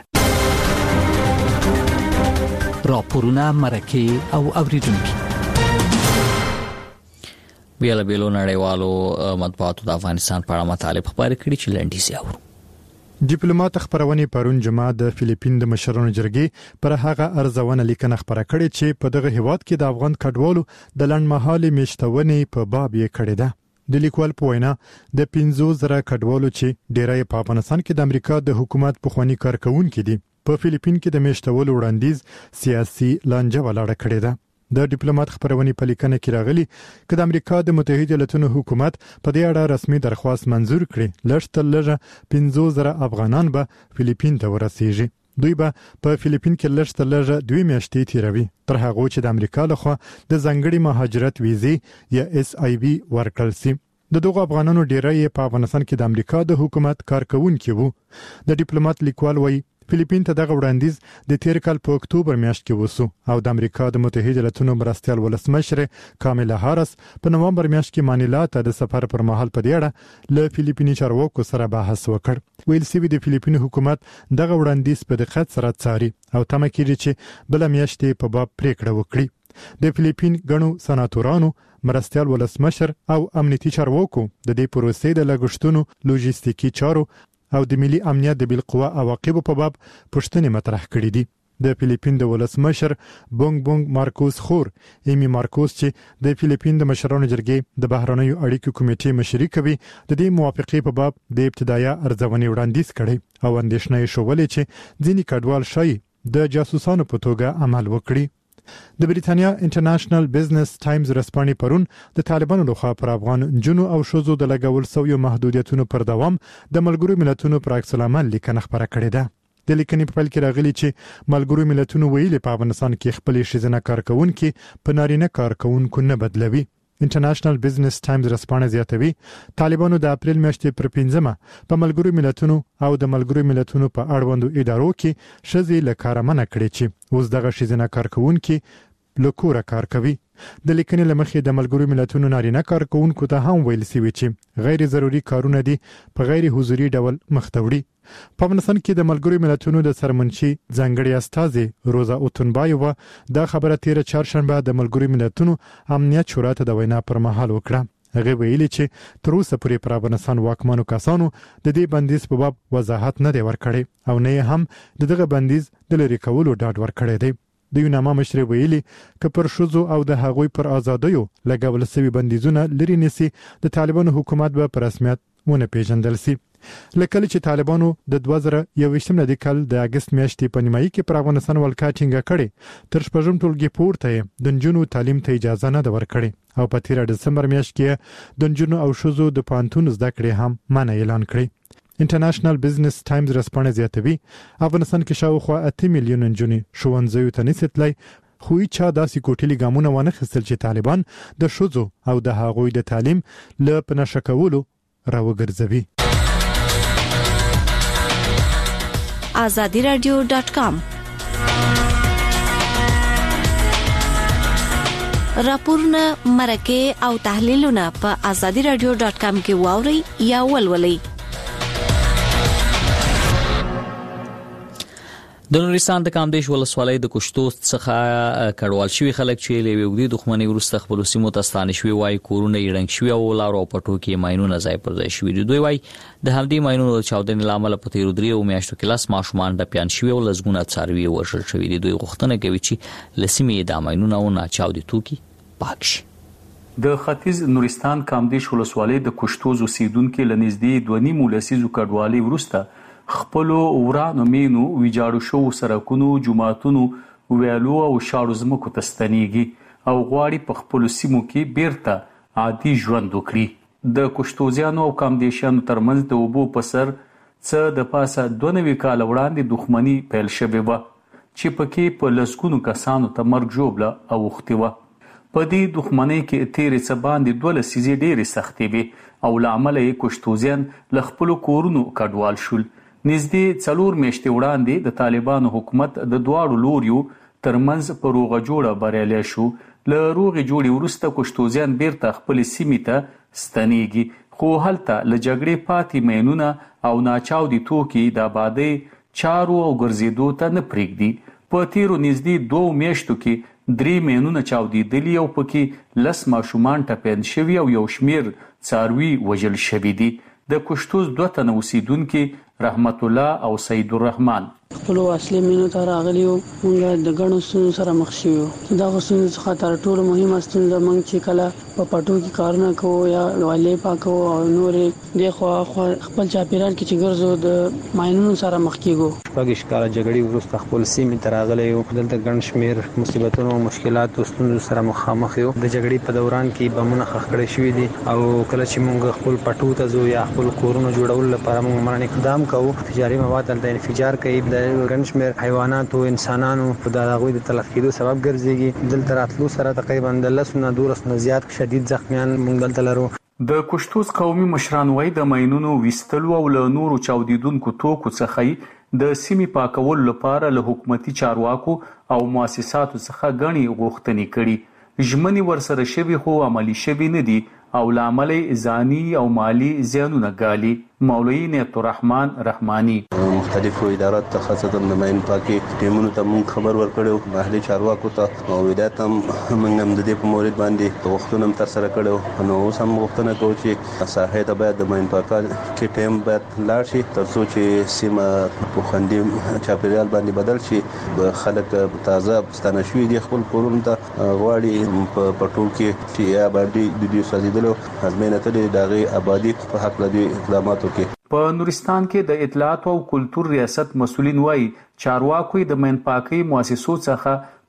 Speaker 4: راپورونه مرکه او اوریدونکو
Speaker 1: بیلابیلو نړیوالو مطبوعاتو د افغانستان په اړه مطالب خبرې کړي چې لنډیز اورو.
Speaker 8: ډیپلوماټ خبرونه پرون جمعه د فلیپین د مشرانو جرګې پر هغه ارزونه لیکنه خبره کړې چې په دغه هیواد کې د افغان کډوالو د لنډمهالي میشتونې په باب یې کړې ده. د لیکوال په وینا د 15,000 کډوالو چې ډیری په افغانستان کې د امریکا د حکومت په خواني کارکونکو دي په فلیپین کې د میشتولو وړاندیز سیاسي لانجه ولاړه کړې ده. د ډیپلوماټ خبرونه په لیکنه کې راغلي چې د امریکا د متحده ایالاتونو حکومت په دې اړه رسمي درخواست منزور کړي. لږ 15,000 افغانان به فلیپین ته ورسیږي. دوی به په فلیپین کې لږ 2 میاشتې تیروي تر هغه چې د امریکا لخوا د ځنګړي مهاجرت ویزې یا SIV ورکړل شي. د دغه افغانانو ډیری په افغانستان کې د امریکا د حکومت کارکونکي وو. د ډیپلوماټ لیکوال وایي فلیپین ته دغه وړاندیز د تیر کال په اکتوبر میاشت کې وسو او د امریکا د متحده ایالاتونو مرستیال ولسمشر کاملا هاریس په نومبر میاشت کې مانیلا ته د سفر پر مهال په دې اړه له فلیپیني چارواکو سره بحث وکړ. ویل سوي د فلیپین حکومت دغه وړاندیز په دقت سره څاري او تمه کوي چې بل میاشت په باب پریکړه وکړي. د فلیپین غنو سناتورانو مرستیال ولسمشر او امنیتي چارواکو د دې پروسې د لګښتونو لوجستیکي چارو او د ملي امنیت د بالقوه عواقب په باب پوښتنې مطرح کړې دي. د فلیپین د ولسمشر بونګ مارکوس خور ایمی مارکوس چې د فلیپین د مشرانو جرګې د بهرنیو اړیکو کمیټې مشري کوي د دې موافقې په باب د ابتدایي ارزونې وړاندیز کړي او اندېښنه یې شولې چې ځینې کډوال شي د جاسوسانو په توګه عمل وکړي. د بریټانیا انټرنیشنل بزنس ټایمز رسپانې پرون د طالبانو لخوا پر افغان جنو او شوزو د لګول سویو محدودیتونو پر دوام د ملګرو ملتونو پر عکس العمل لیکنه خبره کړې ده. د لیکنې په پیل کې راغلي چې ملګرو ملتونو ویلي په افغانستان کې خپل شیزنه کارکونکو په نارینه کارکونکو نه بدلوي. انټرنیشنل بزنس ټایمز رسپانې زیاتوي طالبانو د اپریل میاشتې پر 15 په ملګرو ملتونو او د ملګرو ملتونو په اړوندو ادارو کې شذې لکاره منع کړې چې اوس دغه شیزنه کارکونکو لکوره کار کوي. د لیکنې لمخې د ملګرو ملتونو نارینه کارکونکو ته هم ویل شوی چې غیر ضروري کارونه دي په غیر حضوري ډول مختوړي. په افغانستان کې د ملګرو ملتونو د سرمنشي ځانګړي استازي روزا اوتنبایووا د خبره تیر چهارشنبه د ملګرو ملتونو امنیت شورا ته د وینا پر مهال وکړه. هغه ویلي چې تر اوسه پورې پر افغانستان واکمنو کسانو د دې بندیز په باب وضاحت نه دی ورکړی او نه هم دغه بندیز د لری کولو ډاډ ورکړی دی. د یوناما مشر ویلي ک پر شوزو او د هغوی پر آزادیو لګول سوي بندیزونه لري نسی د طالبانو حکومت به پر رسمیت ونه پیژندل سي. لکه چې طالبانو د 2021 د کال د اگست میاشتې په نیمایي کې پر افغانستان ولکاټینګ کړي تر شپږم ټولګي پورته د جنونو تعلیم ته اجازه نه ورکړي او په 13 دسمبر میاشت کې د جنونو او شوزو د پانتون زده کړې هم منع اعلان کړي. انټرنیشنل بزنس ټایمز رسپانې زیاتوي افغانستان کې شاوخوا 8 میلیون جنونې ښوونځیو ته نسیتلای خو چا داسې کوټلي ګامونه ونه خستل چې طالبان د شوزو او د هغوی د تعلیم له پنځه کولو راوګرځوي.
Speaker 11: azadiradio.com راپورونه مرکه او تحلیلونه په azadiradio.com کې واوري یا ولولئ.
Speaker 1: د نورستان د کامدیش ولسوالۍ د کوشتو څخه کډوال شوی خلک چې لوي وګړي دښمنۍ ورسته خپل سیمو ته ستانه شوی وای کورونه یې رنګ شوی او لارو پټو کې ماينونه ځای پر ځای شوی دوی وای د همدې ماينونو چاودنې لامل په تیر درې او میاشتو کې لاس ماشومان د پیان شوی او لزګونه څاروي وشل شوی دوی غوښتنه کوي چې لسیمې د ماينونه او نه چاودي توکي پاک شي.
Speaker 12: د ختیځ نورستان کامدیش ولسوالۍ د کوشتو اوسیدونکو لنږدې 2.5 لسیزو کډوالۍ ورسته خپلو ورانو مینو ویجاړو شو سرکونو جماعتونو ویالو او شاړو زمکو تستنیږي او غواړي په خپل سیمو کې بیرته عادي ژوند وکړي. د کوشتوزیانو او کامدیشانو ترمنځ د وبو په سر څه د پاسه 92 کال وړاندې دښمنی پیل شوه چې پکې په لسګونو کسانو ته مرګ جوړه او وختي و. په دې دښمنۍ کې تیرې څه باندې 2 لسیزې ډېرې سختې وي او لعمل یې کوشتوزیان ل خپل کورونو کډوال شول. نږدې 4 میاشتې وړاندې د طالبانو حکومت د دواړو لوریو ترمنځ په روغه جوړه بریالی شو. له روغې جوړې وروسته کوشتوزیان بیرته خپل سیمې ته ستنیږي خو هلته له جګړې پاتې ماينونه او ناچاودي توکي د آبادۍ چارو او ګرځېدو ته نه پرېږدي. په تیرو نږدې 2 میاشتو کې 3 ماينونه چاودېدلي او پکې 10 ماشومان ټپیان شوي او یو شمیر څاروي وژل شوي دي. د کوشتوز 2 تنه اوسیدونکو رحمت الله او سید الرحمن
Speaker 13: خپل اصلي مینو ته راغلیو موږ د غنو ستونزو سره مخ شوو. دا ستونزو څخه تر ټولو مهمه ستونزه موږ چې کله په پټو کې کارونه کوو یا لوالې پاکو او نورې د خپل چاپیران کې چې ګرځو د ماينونو سره مخ کیږو.
Speaker 3: پګیش کال جګړې وروسته خپل سیمې ته راغلیو دلته ګڼ شمیر مصیبتونو او مشکلات او ستونزو سره مخامخ یو. د جګړې په دوران کې بمونه خښ کړي شوې دي او کله چې موږ خپل پټو ته ځو یا خپل کورونو جوړول لپاره موږ باندې اقدام کوو تجاري مواد د انفجار کوي د ګڼ شمیر حیوانات او انسانانو په دغه د تلف کېدو سبب ګرځي. دلته راتلو سره تقریبا د 10 نه زیات شدید زخمیان موږ دلته لرو.
Speaker 12: د کوشتوز قومي مشران وای د ماينونو وستلو او له نورو چاودیدونکو توکو څخه د سیمې پاکول لپاره له حکومتي چارواکو او مؤسساتو څخه غني غوښتنې کړي. ژمنې ورسره شوي خو عملی شوي نه دي او لامل ځاني او مالی زیانونه ګالي. مولوی نیت الرحمن رحمانی
Speaker 14: مختلفو ادارات ته خاصه د ماين پاکي ټیمونو ته مونږ خبر ورکړو محلي چارواکو ته او ودایت هم موږ هم د دې په مورید باندې غوښتنه تر سره کړو. نو اوس هم غوښتنه کوو چې ساحه ته باید د ماين پاکال کې ټیم باید لاړ شي تر څو چې سیمه په خندي چاپیریال باندې بدل شي. خلک تازه ستانه شوي دي خپل کورونو ته غواړي په پټو کې چې آبادی د دې سازیدلو ازمنه ته دغه آبادی په حق لدی اقدامات
Speaker 12: په نورستان کې د اطلاعات او کلتور ریاست مسؤلین وایي چارواکو د ماين پاکي مؤسسو څخه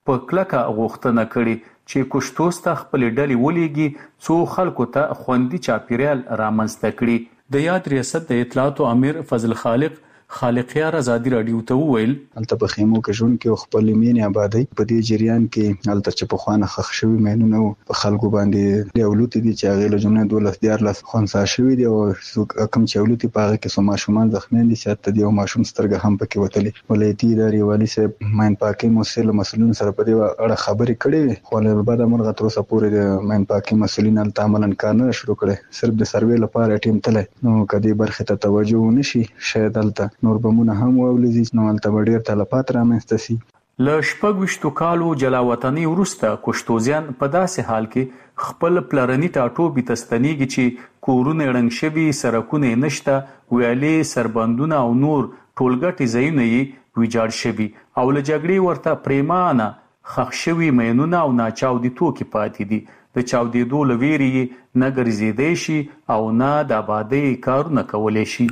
Speaker 12: په کلکه غوښتنه کړې چې کوشتوس ته خپل ډلې ولېږي څو خلکو ته خوندي چاپیریال رامنځته کړي. د یاد ریاست د اطلاعاتو امیر فضل خالقیار ازادي رادیو ته وویل
Speaker 15: هلته په خیمو کې ژوند کې خپل مینې آبادی په دې جریان کې هلته چې په خوانه خخ شوی مینونه په خلکو باندې ډیولوت دي چې هغه له جمله 12 خونسا شوی دی او کوم چې ولوتي په هغه کې سو ماشومان زخمیان دي چې ته دی او ماشوم سترګه هم پکې وتلې. ولایتي ادارې والی صاحب ماین پاکي مسؤل مسؤلین سره په دې اړه خبرې کړې خو له بعد مرغه تر اوسه پورې د ماین پاکي مسؤلین هلته عملاً کار نه شروع کړي. صرف د سروې لپاره ټیم تله نو کدي برخه ته توجه ونشي شاید هلته نور بمونه هم ولزي نو هلته ډیر تلفات رامنځته سي.
Speaker 12: له 26 کالو جلا وطني وروسته کوشتوزیان په داسې حال کې خپل پلرني ټاټوبي ته ستنېږي چې کورونه ړنګ شوي، سرکونه نشته، ویالې، سربندونه او نور ټولګټې ځایونه یې ویجاړ شوي او له جګړې ورته پریمانه خښ شوي مینونه او ناچاودي توکي پاتې دي. د چاودېدو له ویرې یې نه ګرځېدی شي او نه د آبادۍ کارونه کولی شي.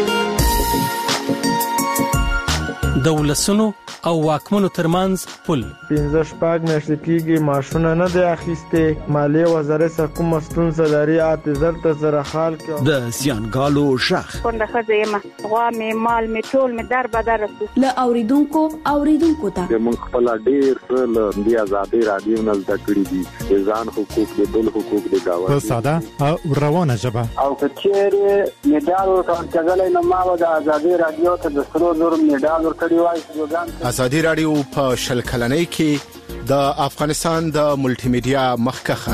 Speaker 16: د ولسونو او واکمنو ترمنځ پل
Speaker 17: 15 میاشتې کېږي معاشونه نه دی اخیستې. مالیې وزارت څخه کومه ستونزه لري اعتذار ته سره حال کې
Speaker 18: د زیانګالو شخ
Speaker 19: کونډه ښځه یم، غوا مې مال مې ټول مې در بدر رسو
Speaker 20: له اوریدونکو ته
Speaker 21: موږ خپل ډېر څه له دې ازادي رادیو نه زده کړي دي د ځان حقوق د بل حقوق د گاوه
Speaker 8: په ساده او روانه ژبه
Speaker 21: او کچېره میډال ورکړل نه ما د ازادي رادیو ته د سرو زر میډال ورکړی وای.
Speaker 10: ازادي رادیو په شل کلنۍ کې د افغانستان د ملټي میډیا مخکخه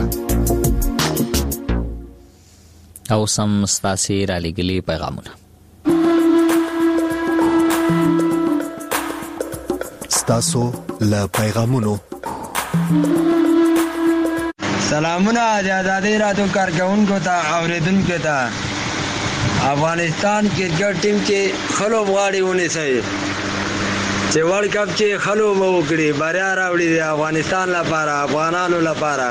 Speaker 1: او سم ستاسي را لګلي پیغامونه
Speaker 9: ستاسو له پیغامونو.
Speaker 22: سلامونه د ازادي رادیو کارکونکو ته اوریدونکو ته. افغانستان کرکټ ټیم کې خلو غواړي ونیسي چې ورلد کپ کې خلو مو وکړي بریا راوړي د افغانستان لپاره افغانانو لپاره.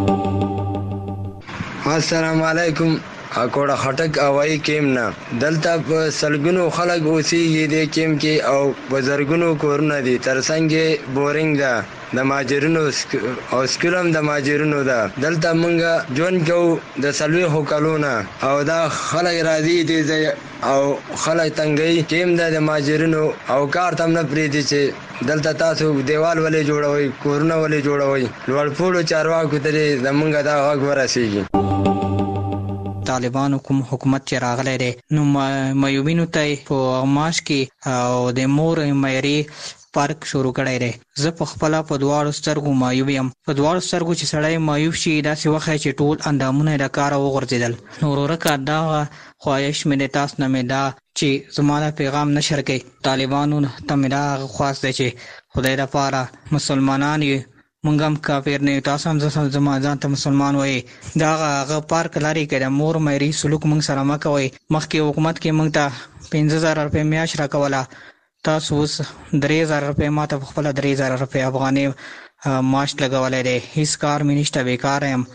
Speaker 22: السلام علیکم. اکوړه خټک اوای کېم نه دلته په سلګونو خلک اوسېږي د کېم کې او بزرګونو کورونه دي ترڅنګ بورینګ ده د ماجرونو او سکولم د ماجرونو ده. دلته مونږ جون کو د سلوي هوکلونه او دا خلک راځي دي او خلک تنګي کېم د ماجرونو او کار تم نه پریدي چې دلته تاسو دیوال ولې جوړوي کورونه ولې جوړوي لوړ پوړو چارواکو ته زمونږ دا غږ ورسیږي.
Speaker 23: طالبانو کوم حکومت چې راغلی دی نو مایوبینو ته په ماش کې او د مور مېری پارک شروع کړی دی. زه په خپل په دواړو سترګو مایوب یم. په دواړو سترګو چې سړی مایوب شي داسې وخت چې ټول اندامونه د کار وغورځیدل. نو ورکه دا خواهش مې د تاسو نه مې دا چې زموږ پیغام نشر کړئ. طالبانو ته مې دا خواست دی چې خدای لپاره مسلمانان یې مونږ هم کافر نه تاسو هم زما ځان ته مسلمان وای. دا هغه پارک لري کې د مور مېری سلوک مونږ سره مکوي. مخکې حکومت کې مونږ ته 15000 روپے میاش راکوله تاسو اوس 3000 روپے ماته په خپل 3000 روپے افغاني معاش لګولای دی. هیڅ کار مې نشته بیکار یم.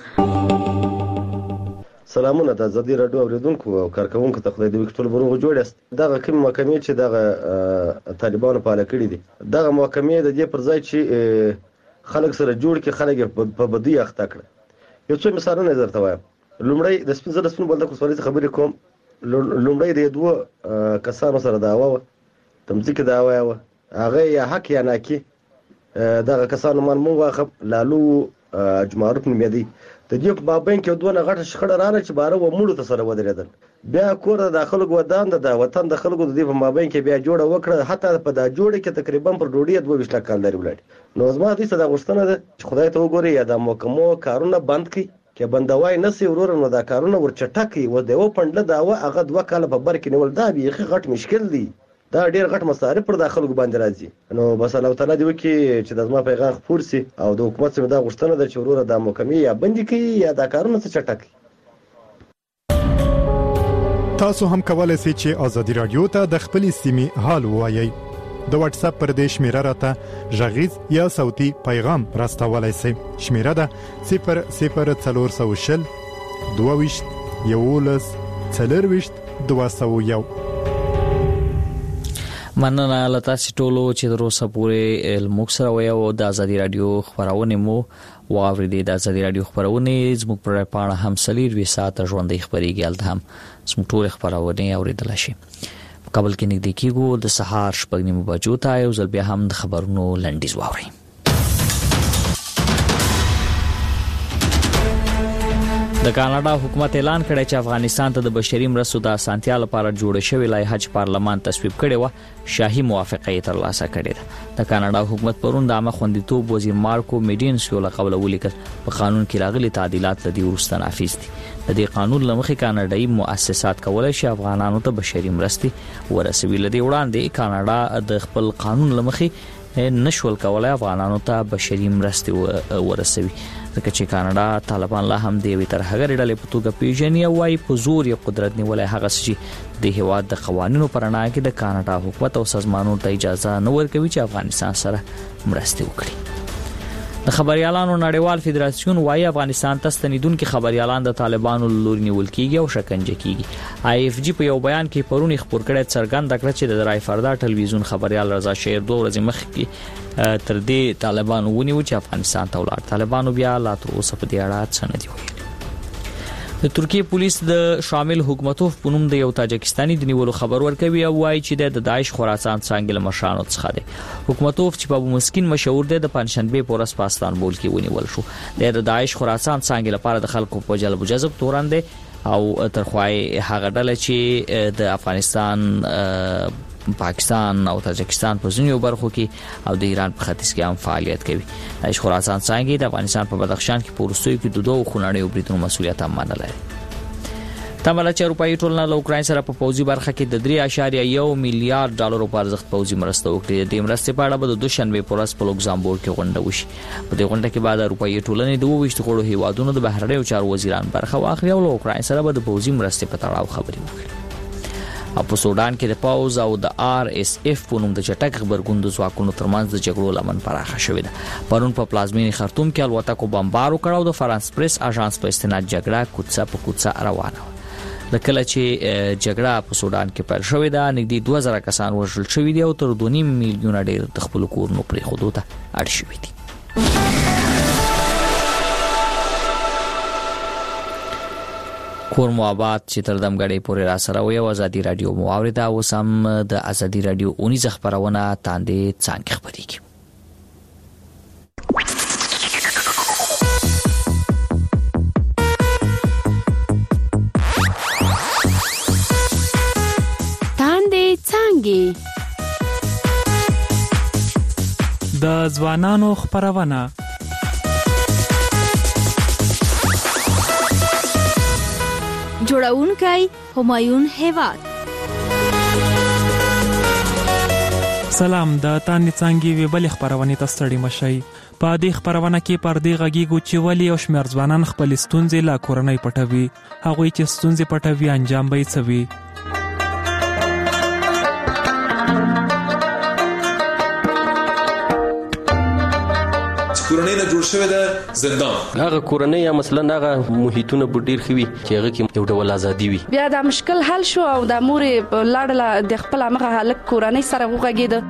Speaker 24: سلامونه د ازادي رادیو اوریدونکو او کارکونکو ته خدای دې وکړي ټول بروغ جوړست. دغه کوم محکمې چې دغه طالبانو په اړه کړی دي دغه محکمې د دې پر ځای چې خلک سره جوړ کې خلک په بدی اخته کړ. یو څو مثالونه درته وایم. لومړی د سپین زړه سپین بلد کوڅوالي خبرې کوم. لومړی د دوه کسانو سره دعوا و تمځکه دعوا و هغه یا حق یا ناکي دغه کسانو من مونږ واخب لالو جمعرف نومېدی د دې په مابین کې دوه غټه شخړه راغله چې باره و مړو ته سره ودرېدل. بیا کور د خلکو ودان د وطن د خلکو د دې په مابین کې بیا جوړه وکړه حتی په دا جوړه کې تقریبا پر ډوډۍ 22 کال لري ولاړ. نو زما دې څه د غوښتنه ده چې خدای ته وګوري یا د محکمو کارونه بند کړي کې بندوای نه سي ورور نو دا کارونه ورچټکي و دیو پندله دا هغه 2 کال په بر کې نیول دا بیخي غټ مشکل دی. دا ډیر غټ مصارف پر د خلکو باندې راځي. نو بس الله تعالی دې وکړي چې د زما پیغام خپور سي او د حکومت څخه دا غوښتنه ده چې ورور د محکمې یا بند کړي یا دا کارونه څه چټکي.
Speaker 8: تاسو هم کولای شئ چې ازادي رادیو ته د خپل سیمې حال ووایي. د واتس اپ پر دې شمیره راته ژغیز یا صوتي پیغام راستولای شئ. شمیره ده 00400 22 11 4201.
Speaker 1: مننه لتا سټولو چې دروسه پورې موږ سره وي او د ازادي رادیو خبرونه مو واورېدې. د ازادي رادیو خبرونه زموږ پر پاڼه هم سلیر وی ساعت ژوندۍ خبريږي الته هم زموږ ټول خبرونه اوریدل شي. کابل کې نږدې کېږو د سهار 6:30 بجو ته یو ځل بیا هم د خبرونو لنډیز واوري. د کاناډا حکومت اعلان کړی چې افغانستان ته د بشري مرستو د اسانتیا لپاره جوړ شوی لایحه چې پارلمان تصویب کړي و شاهي موافقه یې ترلاسه کړې ده. د کاناډا حکومت پرون د عامه خوندیتوب وزیر مارکو میډینس یو لقب ولیکل په قانون کې راغلي تعدیلات لدی ورسته نافذ دي. د دې قانون لمخې کاناډایي مؤسسات کولای شي افغانانو ته بشري مرستې ورسوي. لدی وړاندې کاناډا د خپل قانون لمخې نشول کولای افغانانو ته بشري مرستې ورسوي ځکه چې کاناډا طالبان لا هم د وی تر هغه ډلې په توګه پیژني او وايي په زور یې قدرت نیولای هغه چې د هیواد د قوانینو پرنا کې د کاناډا حکومت او سازمانونو ته اجازه نه ورکوي چې افغانستان سره مرسته وکړي. د خبريالانو نړیوال فدراسیون وايي افغانستان ته ستنیدونکو خبريالان د طالبانو لوري نیول کیږي او شکنجه کیږي. آی اف جی په یو بیان کې پرونی خبر کړی څرګند کړ چې د رای فردا ټلویزیون خبريال رضا شیر 2 ورځې مخکې تر دې طالبانو ونیو چې افغانستان ته ولاړ. طالبانو بیا لا تر اوسه په دې اړه څه نه دی ویلي. د ترکیه پولیس د شامل حکومتوف په نوم د یو تاجکستاني د نیولو خبر ورکوي او وايي چې د داعش خراسان څنګه له مشرانو څخه دی. حکومتوف چې په مسکین مشهور دی د پنځشنبه په ورځ په استانبول کې ونیول شو. د داعش خراسان څنګه لپاره د خلکو په جلب جذب تورن دی او ترخوای هغه ډله چې د افغانستان پاکستان او تاجکستان په ځینو برخو کې او د ایران په ختیځ کې هم فعالیت کوي. داعش خراسان څنګه د افغانستان په بدخشان کې پورستوي کې د دوه خونړیو بریدونو مسولیت هم منلای. تماله چې اروپایي ټولنه له اوکراین سره په پوځي برخه کې د 3.1 میلیارډ ډالر په ارزښت پوځي مرسته وکړي. د مرستې په اړه به د دوشنبه په ورځ په لوکزامبورګ کې غونډه وشي. په دې غونډه کې بعد اروپایي ټولنې د 22 غړو هیوادونو د بهرنیو چارو وزیران برخه واخلي او له اوکراین سره به د پوځي مرستې په تړاو خبرې وکړي. او په سودان کې د پاوز او د آر اس اف په نوم د چټک خبرګون د ځواکونو ترمنځ د جګړو لمن پراخه شوې ده. پرون په پلازمینی خرطوم کې الوتکو بمبار وکړ او د فرانس پریس اژانس په استناد جګړه کوڅه په کوڅه روانه و. د کله چې جګړه په سودان کې پیل شوې ده نږدې 2000 کسان وژل شوي دي او تر 2.5 میلیونه ډیر د خپل کورونو پرې خودو ته اړ شوي دي. کور مو آباد چې تر دمګړې پورې را سره وي او ازادي رادیو مو اوریدا اوس هم د ازادي رادیو اونیز خبرونه تاندې څنګه خبريږي.
Speaker 11: تاندې څنګه
Speaker 2: د ځوانانو خبرونه
Speaker 11: جوړونکي همایون هیواد.
Speaker 2: سلام د تاندې څنګه وی بل خبرونه تستړی مشي. په دې خبرونه کې پر دې غږیږي چې ولی او شمیر ځوانان خپل ستونزې لا کورنۍ پټوي. هغه چې ستونزې پټوي انجام به یې څوي.
Speaker 5: کورنۍ نه جوړ شوی د زندان
Speaker 6: هغه کورنۍ یا مثلا هغه محیطونه ډیر خوي چې هغه کې یو ډول ازادي وي.
Speaker 20: بیا د مشکل حل شو او د مور لاړه د خپل هغه حالت کورنۍ سره وغږیده.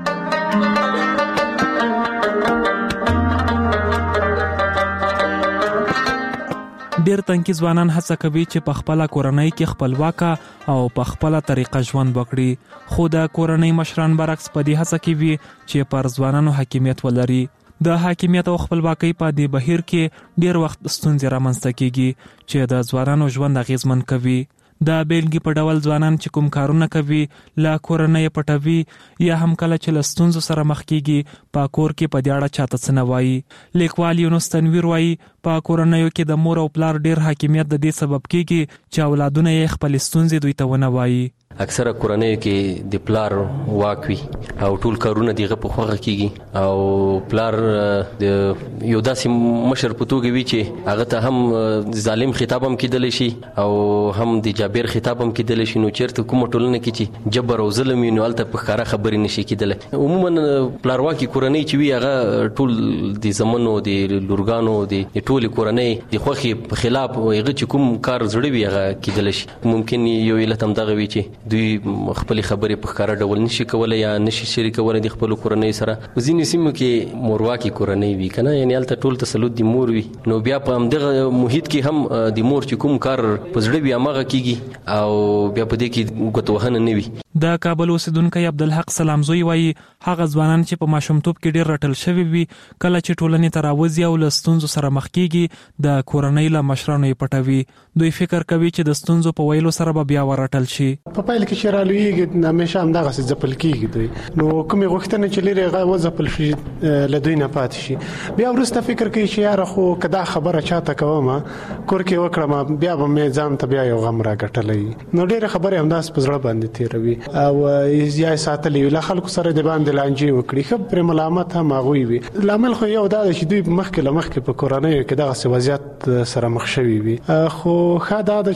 Speaker 2: ډیر تنکي ځوانان هڅه کوي چې په خپل کورنۍ کې خپلواک او په خپل طریقه ژوند وکړي. خو د کورنۍ مشران برعکس په دې هڅه کوي چې پر ځوانانو حاکمیت ولري. د حاکمیت او خپلواکۍ په دې بهیر کې ډیر وخت ستونزې رامنځته کیږي چې د ځوانانو ژوند اغیزمن کوي. د بیلګې په ډول ځوانان چې کوم کارونه کوي لا کورنۍ پټوي یا هم کله چې له ستونزو سره مخ کیږي په کور کې په دې اړه چاته څه نه وایي. لیکوال یونس تنویر وایي په کورنیو کې د مور او پلار ډیر حاکمیت د دې سبب کیږي چې اولادونه یې خپل ستونزې دوی ته ونه وایي.
Speaker 6: اکثره کورنۍ کې د پلار واک وي او ټول کارونه دیغه په خوغه کیږي او پلار د یو داسې مشر په توګه وي چې هغه ته هم ظالم خطاب هم کېدل شي او هم د جابر خطاب هم کېدل شي. نو چیرته کومه ټولنه کې چې جبر او ظلم وي نو الته په ښکارا خبرې نشي کېدل. عموما پلارواکي کورنۍ چې وي هغه ټول د زمونو د لورګانو د ټول کورنۍ د خوخي په خلاف هغه چې کوم کار زړه وي هغه کېدل شي. ممکن یو علت هم دغه وي چې دوی خپل خبرې په ښکارا ډول نشي کولای یا نشي شریکولای د خپل کورنۍ سره. ځینې سیمو کې مورواکي کورنۍ وي کنه، یعنی الته ټول تسلط د مور وي، نو بیا په همدغه محیط کې هم د مور چې کوم کار په زړه بیا مغه کیږي او بیا په دې کې غوتوهنه نه وي.
Speaker 2: د کابل اوسیدونکو عبدالحق سلامزوی وایي هغه ځوانان چې په ماشومتوب کې ډیر رټل شوی وي کله چې ټولنې ته راوځي او له ستونزو سره مخ کیږي د کورنۍ له مشرانو یې پټوي. دوی فکر کوي چې د ستونزو په ویلو سره به بیا ورټل شي.
Speaker 3: په پایله کې چې رالویږي همیشه همدغه څه ځپل کیږي دوی، نو کومې غوښتنې چې لري هغه وځپل شي له دوی نه پاتې شي. بیا وروسته فکر کوي چې یاره خو کدا خبره چاته کوم کور کې وکړم بیا به مې ځان ته بیا یو غم راګټلې، نو ډېر خبره همداس په زړه باندې تیروي او یا ساتلې له خلکو سره د باندې لانجې وکړي. خو پر ملامت هم هغه وي. لامل خو یو دا چې دوی مخکې په کورنۍ کې دغه وضعیت سره مخ شوي وي. خو خاطر دا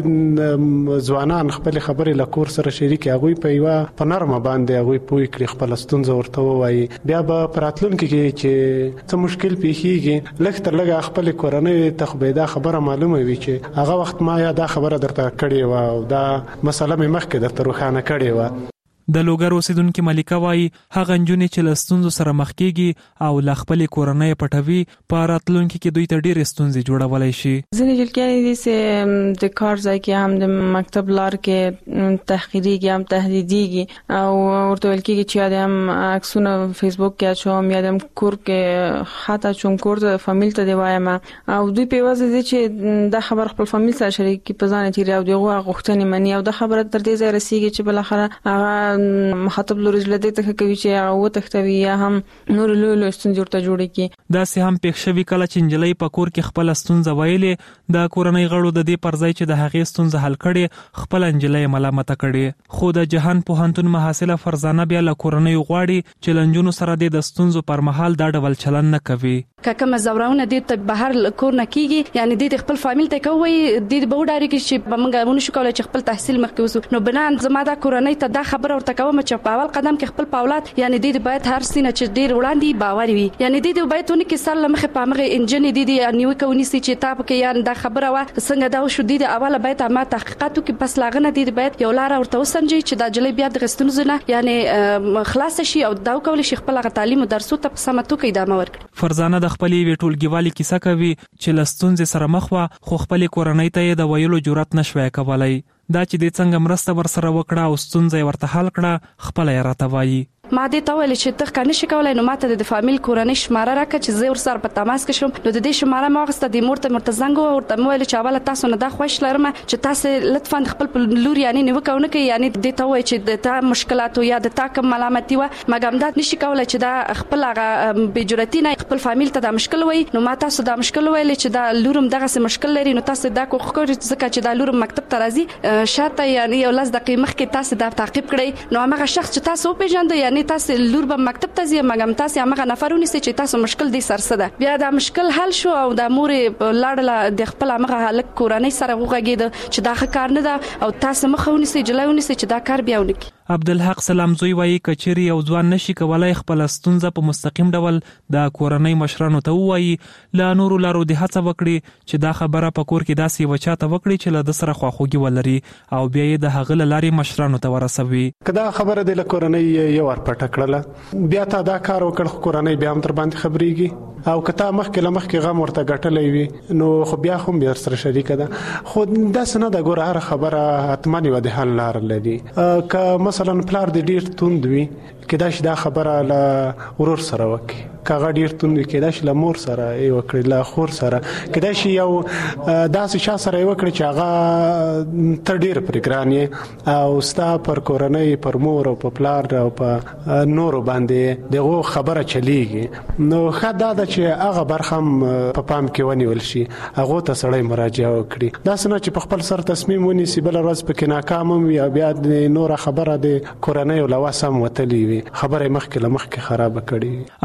Speaker 3: چې ځوانان خپل خبرې له کور سره شریک هغه په یو په نرمه باندې هغه پوي کړي خپل ستونزه ورته وایي، بیا به پراتلونکو کې چې څه مشکل پیښیږي لږ تر لږه خپل کورنۍ ته خو به دا خبره معلومه وي چې هغه وخت ما یا دا خبره درته کړې و او دا مسله مې مخکې درته روښانه کړې و.
Speaker 2: د لوګر اوسیدونکو ملکه وایي هغه نجونې چې له ستونزو سره مخ کیږي او له خپل کورنۍ پټوي په راتلونکو کې دوی ته ډېرې ستونزې جوړولای شي.
Speaker 4: ځینې جلګیانې دي چې د کار ځای کې هم د مکتب لار کې تحقیریږي هم تهدیديږي او ورته ویل کېږي چې یا هم عکسونه فیسبوک کې اچوم یا هم کور کې حتی چون کور د فامیل ته دی وایم او دوی په واسه دي چې د خبر خپل فامیل سره شریک په ځان تیری او دغه غوښتنې مني او د خبره تر دې ځای رسیږي چې بل اخر هغه مخاطب لوري لدې ته کوي چې هغه تختوي یا هم نور له ستونزې ورته جوړي کی.
Speaker 2: دا سه هم پېښ شوی کله چې انجلۍ په کور کې خپل ستونزه ویلې د کورنۍ غړو د دې پرځای چې د هغې ستونزه حل کړي خپل انجلۍ ملامت کړي. خو د جهان پوهنتون محصله فرزانه بیا له کورنۍ غواړي چې لنجونو سره د ستونزو پر مهال دا ډول چلن نه کوي.
Speaker 20: ککه مزورونه د ته بهر کور نه کیږي، یعنی د خپل فامیل ته کوي د بوډاري کې چې بمنګ مونږ شو کولای چې خپل تحصیل مخکې وسو، نو بنان زما د کورنۍ ته دا خبره ورته کوم چې په اول قدم کې خپل پاولات یعنی د باید هر سینه چې ډیر وړاندې باور وي، یعنی د باید ونی کې سره مخه پامغه انجن د نیو کوي چې تاب کې یان دا خبره وا څنګه دا شو د اوله باید ما تحقیقاتو کې پس لاغنه د باید یو لار ورته وسنجي چې دا جلې بیا د غستونزونه یعنی خلاص شي او دا کول شي خپل تعلیم او درسو ته سمتو کې ادامه ورکړي. فرزانه د خپلې ویټولګیوالي کیسه کوي چې لستونځ سره مخ وا خو خپل کورنۍ ته د ویلو جرأت نشوي کولای. دا چې د څنګه مرسته ورسره وکړه او ستونزې ورته حل کړه خپل یې راته وایي. ما دې ته ویل چې ته کنه شي کولای نو ماته د فامیل کورنۍ شماره راکړه چې زه ورسره په تماس کې شم. نو د دې شماره ما غسته د مور ته مرتزنګ او ورته ویل چې اوله تاسو نه دا خوښ لرم چې تاسو لطفا خپل لور یعنی نه وکونه کې یعنی دې ته وای چې د تا مشکلات یا د تا کوم ملامتي و مګم دا نشي کولای چې دا خپل هغه بجرتی نه خپل فامیل ته دا مشکل وای. نو ما تاسو دا مشکل ویل چې دا لورم دغه څه مشکل لري نو تاسو دا کوخ کړئ ځکه چې دا لورم مکتب ته راځي شاته یعنی یو لاس دقیقه مخکې تاسو دا تعقیب کړئ نو هغه شخص چې تاسو پیژاند یعنی تاسو لور مکتب ته ځي مګم تاسو هغه نفرونه چې تاسو مشکل دي سرسده بیا دا مشکل حل شو او د مور لاړه د خپل هغه حالت کورنۍ سره وغږید چې دا ښه کار نه ده او تاسو مخاوني سي جلایونی سي چې دا کار بیا ونکي.
Speaker 2: عبدالحق سلامزوی وایي کچيري او ځوان نشي کولای خپل ستونزه په مستقیم ډول د کورنۍ مشرانو ته وایي لا نور لارو د هڅه وکړي چې دا خبره په کور کې داسې وچاته وکړي چې له سره خواخوږي ولري او بیا یې د هغه لاري مشرانو ته ورسوي.
Speaker 3: کدا خبره د کورنۍ یو ور پټ کړله بیا تا دا کار وکړ کورنۍ بیا هم تر باندې خبريږي او کته مخکې غم ورته ګټلې وي نو خو بیا هم بیا سره شریک ده خو د سنه د ګور هر خبره اتمنی و د حل لار لري ک مثلا پلار د ډیر توند وي کدا چې دا خبره له ورور سره وکي کغه ډیر توند وي کدا چې له مور سره یو کړی له خور سره کدا چې یو داسې شا سره یو کړی چې هغه تر ډیر پرګرانی او ستا پر کورنۍ پر مور او په پلار او په نور باندې دغه خبره چلیږي نو خدا د چې هغه برخم په پام کې ونیول شي هغه ته سړی مراجعه وکړي دا څنګه چې په خپل سر تصمیم ونیسي بل ورځ پکې ناکام وي بیا د نور خبره د کورنۍ او لواسم وتلی وي خبره مخکې خراب کړي.
Speaker 2: ارواپوه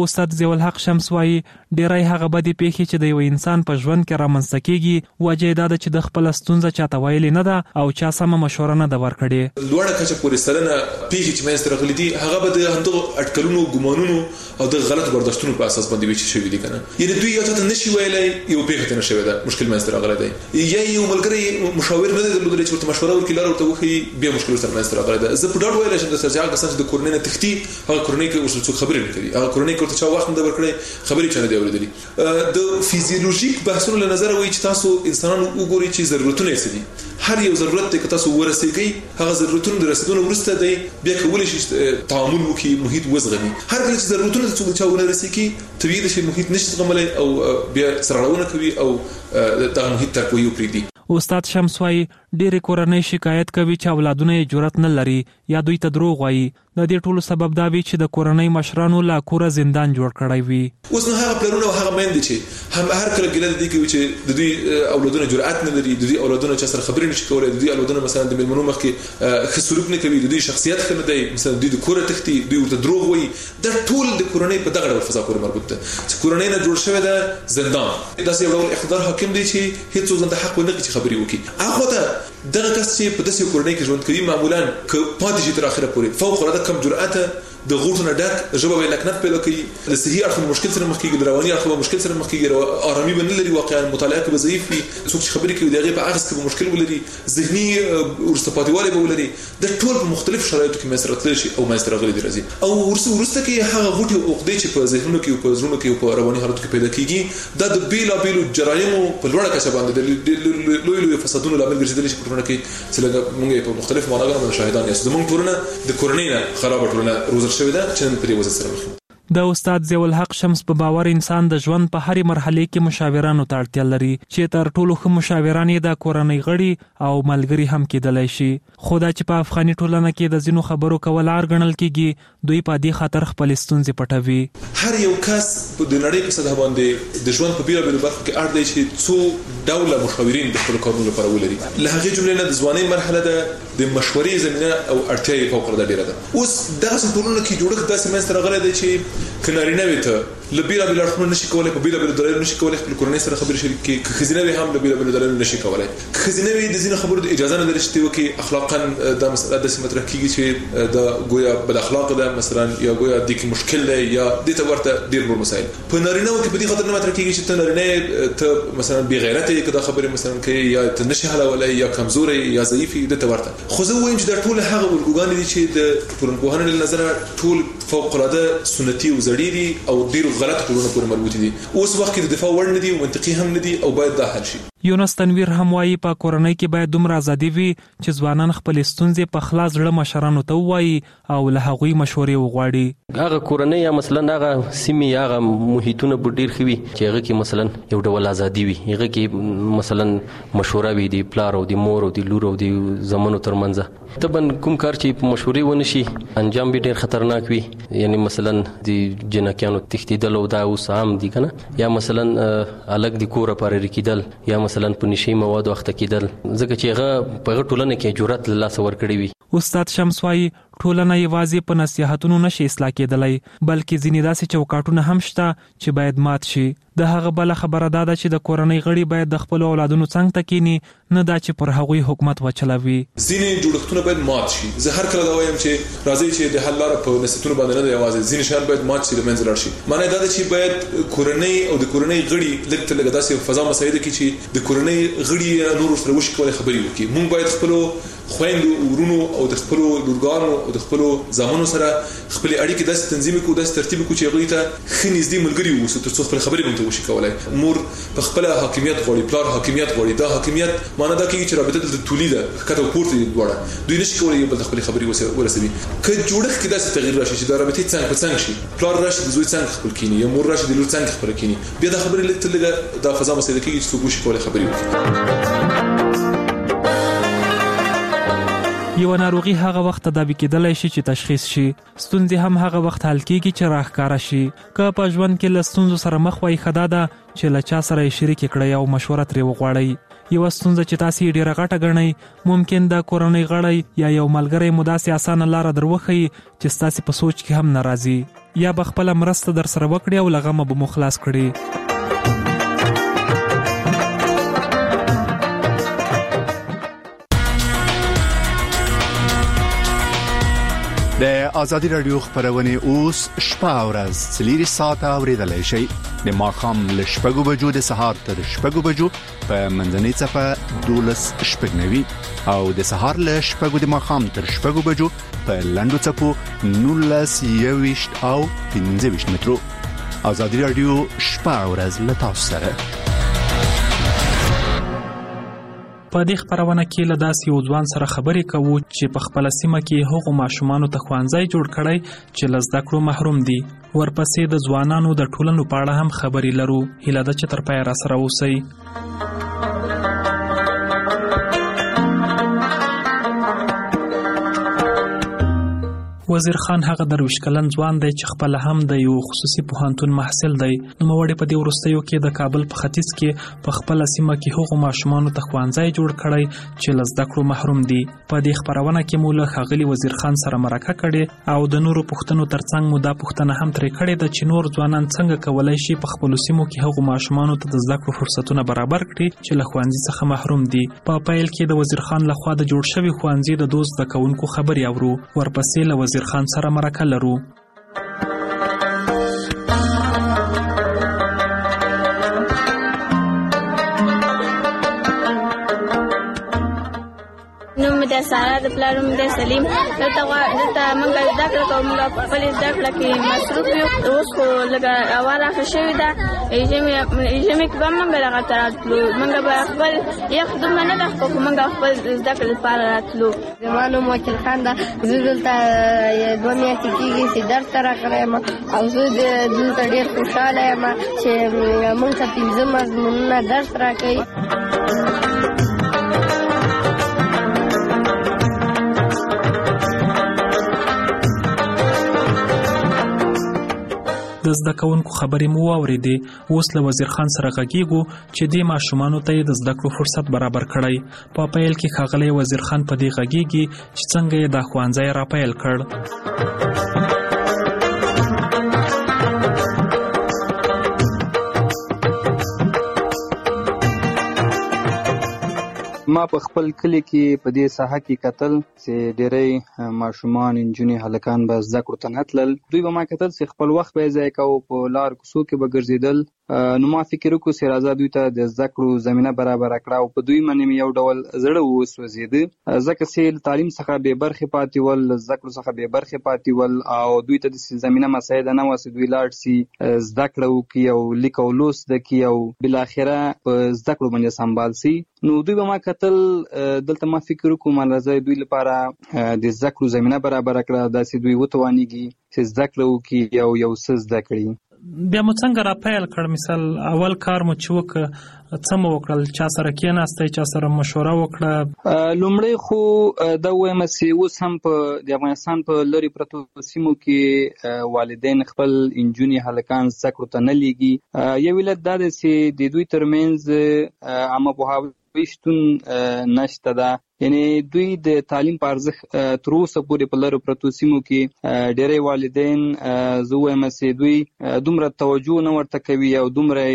Speaker 2: استاد ضیاء الحق شمس وایي ډیری هغه بدې پیښې چې د یو انسان په ژوند کې رامنځته کیږي وجه دا ده چې د خپل ستونزه چاته ویلې نه ده او چا سمه مشوره نه ده ورکړې.
Speaker 5: لوړه کچه پورې سلنه پیښې چې منځته راغلي دي هغه به د همدغو اټکلونو ګمانونو او د غلط برداشتونو په اساس باندې ویل شوي دي کنه. یعنې دوی یا ته نشي ویلای یو پیښه ته نشوي ده مشکل منځته راغلی دی یا یو ملګری مشاور نه دی درلودلی چې ورته مشوره ورکړي لاره ورته وښیي بیا مشکل ورسره منځته راغلی ده. زه په ډاډ ویلی شم درته چې هغه کسان چې د کورنۍ نه تښتي هغه کورنۍ کې ورسره څوک خبرې نه کوي هغه کورنۍ کې ورته چا وخت نه ده ورکړی خبرې چا نه دی اورېدلي. د فیزیولوژیک بحثونو له نظره وایي چې تاسو انسانانو وګورئ چې ضرورتونه یې څه دي. هر یو ضرورت دی که تاسو ورسېږئ هغه ضرورتونه د رسېدو نه وروسته دی بیا کولی شي تعامل وکړي محیط وزغمي. هر کله چې ضرورتونه د څوک چا ونه رسېږي طبیعي ده چې محیط نشي زغملی او بیا سرغړونه کوي او دغه محیط ترپوهي وپرېږدي.
Speaker 2: استاد شمس وایي ډېرې کورنۍ شکایت کوي چې اولادونه یې جرأت نه لري یا دوی ته دروغ وایي. د دې ټولو سبب دا وي چې د کورنۍ مشرانو لا کوره زندان جوړ کړی وي.
Speaker 5: اوس نو هغه پلرونه او هغه میندې چې هر کله ګیله د دې کوي چې د دوی اولادونه جرأت نه لري د دوی اولادونه چا سره خبرې نشي کولی د دوی اولادونه مثلا د مېلمنو مخکې ښه سلوک نه کوي د دوی شخصیت ښه نه دی مثلا دوی د کوره تښتي دوی ورته دروغ وایي. دا ټول د کورنۍ په دغه ډول فضا پورې مربوط ده چې کورنۍ نه جوړ شوی ده زندان. داسې یو ډول اقتدار حاکم دی چې هېڅوک ځان ته حق ونه کړي چې خبرې وکړي. هغه ته دغه کس چې په داسې کورنۍ کې ژوند کوي معمولا که پاتې شي تر اخره پورې فوق العاده کم جرأته د غوټو نه ډک ژبه به لکنت پیدا کوي د صحي اړخ مشکل سره مخ کېږي د رواني اړخ مشکل سره مخ کېږي آرامي به نه لري واقعا مطالعه کې به ضعیف وي څوک چې خبرې کوي د هغې په اخذ کې به مشکل ولري ذهني وروسته پاتېوالی به ولري. د ټول په مختلفو شرایطو کې منځته راتللی شي او منځته راغلي دي راځي او وروسته کې هغه غوټې او عقدې چې په ذهنونو کې او په زړونو کې او په رواني حالاتو کې پیدا کېږي دا د بېلابېلو جرایمو په لوړه کچه باندې د لویو فسادونو لامل ګرځېدلی شي په ټولنه کې چې لکه موږ یې په مختلفو معناګانو باندې شاهدان یاست. زموږ ټولنه د کورنۍ نه خرابه ټولنه روزل شوې ده چې نن په دې وضعیت سره مخ.
Speaker 2: د استاد ضیاء الحق شمس په باور انسان د ژوند په هرې مرحله کې مشاورانو ته اړتیا لري چې تر ټولو ښه مشاوران یې د کورنۍ غړي او ملګري هم کېدلی شي. خو دا چې په افغاني ټولنه کې د ځینو خبرو کول عار ګڼل کېږي دوی په دې خاطر خپل ستونزې پټوي.
Speaker 5: هر یو کس د نړۍ په سطح باندې د ژوند په بیلابېلو برخو کې اړ دی چې څو ډوله مشاورین د خپلو کارونو لپاره ولري. له هغې جملې نه د ځوانۍ مرحله ده د مشورې زمینه او اړتیا یې فوق العاده ډېره ده. اوس دغسې ټولنو کې جوړښت داسې منځته راغلی دی چې که نارینه وي ته له بېلابېلو اړخونو نشي کولی په بېلابېلو دلایلو نشي کولی خپل کورنۍ سره خبرې شریک کړي. که ښځینه وي هم له بېلابېلو دلایلو نشي کولی. که ښځینه وي د ځینو خبرو د اجازه نه لري چې ته وکړي. اخلاقا دا مسله داسې مطرح کېږي چې دا ګویا بد اخلاقه ده مثلا یا ګویا دې کې مشکل دی یا دې ته ورته ډېر نور مسایل. په نارینهو کې په دې خاطر نه مطرح کېږي چې ته نارینه ته مثلا بېغیرته یې که دا خبرې مثلا کوي یا ته نشي حلولی یا کمزوری یا ضعیف یې دې ته ورته. خو زه ووایم چې دا ټول هغه الګوګانې دي چې د ټولنپوهنې له نظره ټول فوق العاده سنتي او زړې دي او ډېرو غلط کړنو پورې مربوطې دي. اوس وخت کې د دفاع وړ نه دي او منطقي هم نه دي او باید دا حل شي.
Speaker 2: یونس تنویر هم وایي په کورنۍ کې باید دومره ازادي وي چې ځوانان خپل ستونزې په خلاص زړه مشرانو ته ووایي او له هغوی مشورې وغواړي.
Speaker 6: هغه کورنۍ یا مثلا هغه سیمې هغه محیطونه به ډېر ښه وي چې هغه کې مثلا یو ډول ازادي وي هغه کې مثلا مشوره وي د پلار او د مور او د لور او د زامنو ترمنځ. طبعا کوم کار چې په مشورې ونه شي انجام به ډېر خطرناک وي. یعنی مثلا د جنکیانو تښتېدل او دا اوس عام دي که نه یا مثلا الګ د کوره پارېرې کېدل یا مثلا په نشي موادو اخته کېدل ځکه چې هغه په هغه ټولنه کې جرأت له لاسه ورکړی وي.
Speaker 2: استاد شمس وایي ټولنه یوازې په نصیحتونو نشي اصلاح کېدلی بلکې ځینې داسې چوکاټونه هم شته چې باید مات شي. د هغه بله خبره دا ده چې د کورنۍ غړي باید د خپلو اولادونو څنګ ته کینی نه دا چې پر هغوی حکومت وچلوي.
Speaker 5: ځینې جوړښتونه باید مات شي. زه هر کله دا وایم چې راځئ چې د حل لاره په نصیحتونو باندې نه ده یوازې ځینې شیان باید مات شي له منځه لاړ شي. معنی دا ده چې باید کورنۍ او د کورنۍ غړي لږ تر لږه داسې فضا مساعده کړي چې د کورنۍ غړي نور سره وشي کولی خبرې وکړي. موږ باید خپلو خویندو ورونو او د خپلو لورګانو او د خپلو زامنو سره خپلې اړیکې داسې تنظیم کړو داسې ترتیب کړو چې هغوی ته ښه نږدې ملګري واوسو تر څو خپلې خبرې موږ ته وشي کولی. مور په خپله حاکمیت غواړي پلار حاکمیت غواړي. دا حاکمیت معنی دا کېږي چې رابطه دلته طولي ده ښکته او پورته دي دواړه دوی نشي کولی یو بل ته خپلې خبرې ورسوي. که جوړښت کې داسې تغییر راشي چې دا رابطې څنګ په څنګ شي پلار راشي د زوی څنګ خپل کیني یا مور راشي د لور څنګ خپل کیني بیا دا خبرې لږ تر لږه دا فضا مساعده کېږي چې څوک وشي کولی خبرې وکړي.
Speaker 2: یو ناروغي هغه وخت تداوي کېدلی شي چې تشخیص شي. ستونزې هم هغه وخت حل کېږي چې راښکاره شي. که په ژوند کې له ستونزو سره مخ وئ ښه دا ده چې له چا سره یې شریکې کړئ او مشوره ترې وغواړئ. یو ستونزه چې تاسو ډیره غټه ګڼئ ممکن د کورنۍ غړی یا یو ملګری مو داسې اسانه لار دروخی چې تاسو په سوچ کې هم ناراضي یا بخپل مرسته در سره وکړي او لغمه به مخلاص کړي.
Speaker 7: د ازادي رادیو خبرونه اوس شپه او ورځ 3 ساعته اوریدلای شئ د ماخام له شپږو بجو د سهار تر شپږو بجو په منځنۍ صفه 12 شپږنوي او د سهار له شپږو د ماخام تر شپږو بجو په لندو صفو 19 او 15 مترو. ازادي رادیو شپه او ورځ له تاسو سره.
Speaker 2: په دې خبرونه کې له داسې یو ځوان سره خبرې کوو چې په خپل سیمه کې هغو ماشومانو ته ښوونځی جوړ کړی چې له زده کړو محروم دي. ورپسې د ځوانانو د ټولنو په اړه هم خبرې لرو. هیله ده چې تر پایه راسره اوسئ. وزیر خان هغه درویش کلن ځوان دی چې خپل هم د یو خصوصي پوهنتون محصل دی. نوموړی په دې وروستیو کې د کابل په ختیځ کې په خپل سیمه کې هغو ماشومانو ته ښوونځی جوړ کړی چې له زده کړو محروم دي. په دې خبرونه کې مو له ښاغلي وزیر خان سره مرکه کړې او د نورو پوښتنو ترڅنګ مو دا پوښتنه هم ترې کړې ده چې نور ځوانان څنګه کولی شي په خپلو سیمو کې هغو ماشومانو ته د زده کړو فرصتونه برابر کړي چې له ښوونځي څخه محروم دي. په پیل کې د وزیر خان لخوا د جوړ شوي ښوونځي د دوست زده کوونکو خبرې اورو. ورپسې له وزیر خان سره مرکه لرو.
Speaker 13: د سارا د پلار نوم د سلیم. دلته موږ زده کړه کوو، موږ په خپل زده کړه کې مصروف یو. اوس خو لږه هوا راښه شوې ده، ژمي کې به موږ دغه ته راتلو. موږ به خپل یخ دومره نه ده خو موږ خپل زده کړې لپاره راتلو.
Speaker 14: زما نوم وکیل خان ده. زه دلته 2 میاشتې کېږي چې درس ته راغلی یم او زه دلته ډېر خوشحاله یم چې موږ ته 15 مضمونونه درس راکوي.
Speaker 2: د زده کوونکو خبرې مو واورېدې. اوس له وزیر خان سره غږیږو چې دې ماشومانو ته یې د زده کړو فرصت برابر کړی. په پیل کې ښاغلی وزیر خان په دې غږیږي چې څنګه یې دا ښوونځی راپیل کړ.
Speaker 15: ما په خپل کلی کې په دې ساحه کې کتل چې ډېری ماشومان انجونې هلکان به زده کړو ته نه تلل. دوی به ما کتل چې خپل وخت به یې ضایع کوو، په لار کوڅو کې به ګرځېدل. نو ما فکر وکړو چې راځه دوی ته د زده کړو زمینه برابره کړه او په دوی باندې مې یو ډول زړه وسوځېده ځکه چې له تعلیم څخه بې برخې پاتې ول، له زده کړو څخه بې برخې پاتې ول او دوی ته داسې زمینه مساعده نه وه چې دوی لاړ شي زده کړه وکړي او لیک او لوست زده کړي او بالاخره په زده کړو باندې سمبال شي. نو دوی به ما کتل، دلته ما فکر وکړو ما راځه دوی لپاره د زده کړو زمینه برابره کړه، داسې دوی وتوانېږي چې زده کړه وکړي او یو څه زده کړي.
Speaker 2: بیا مو څنګه راپیل کړ؟ مثال اول کار مو چې وکړ څه مو وکړل؟ چا سره کېناستئ؟ چا سره مشوره وکړه؟
Speaker 15: لومړی خو دا وایم چې اوس هم په د افغانستان په لرې پرتو سیمو کې والدین خپل انجونې هلکان زده کړو ته نه لیږي. یو علت دا دی چې د دوی ترمنځ عامه پوهاوی شتون نشته ده. یعنی دوی د تعلیم په ارزښت تر اوسه پورې په لرو پرتو سیمو کې ډېری والدین زه وایم چې دوی دومره توجه نه ورته کوي او دومره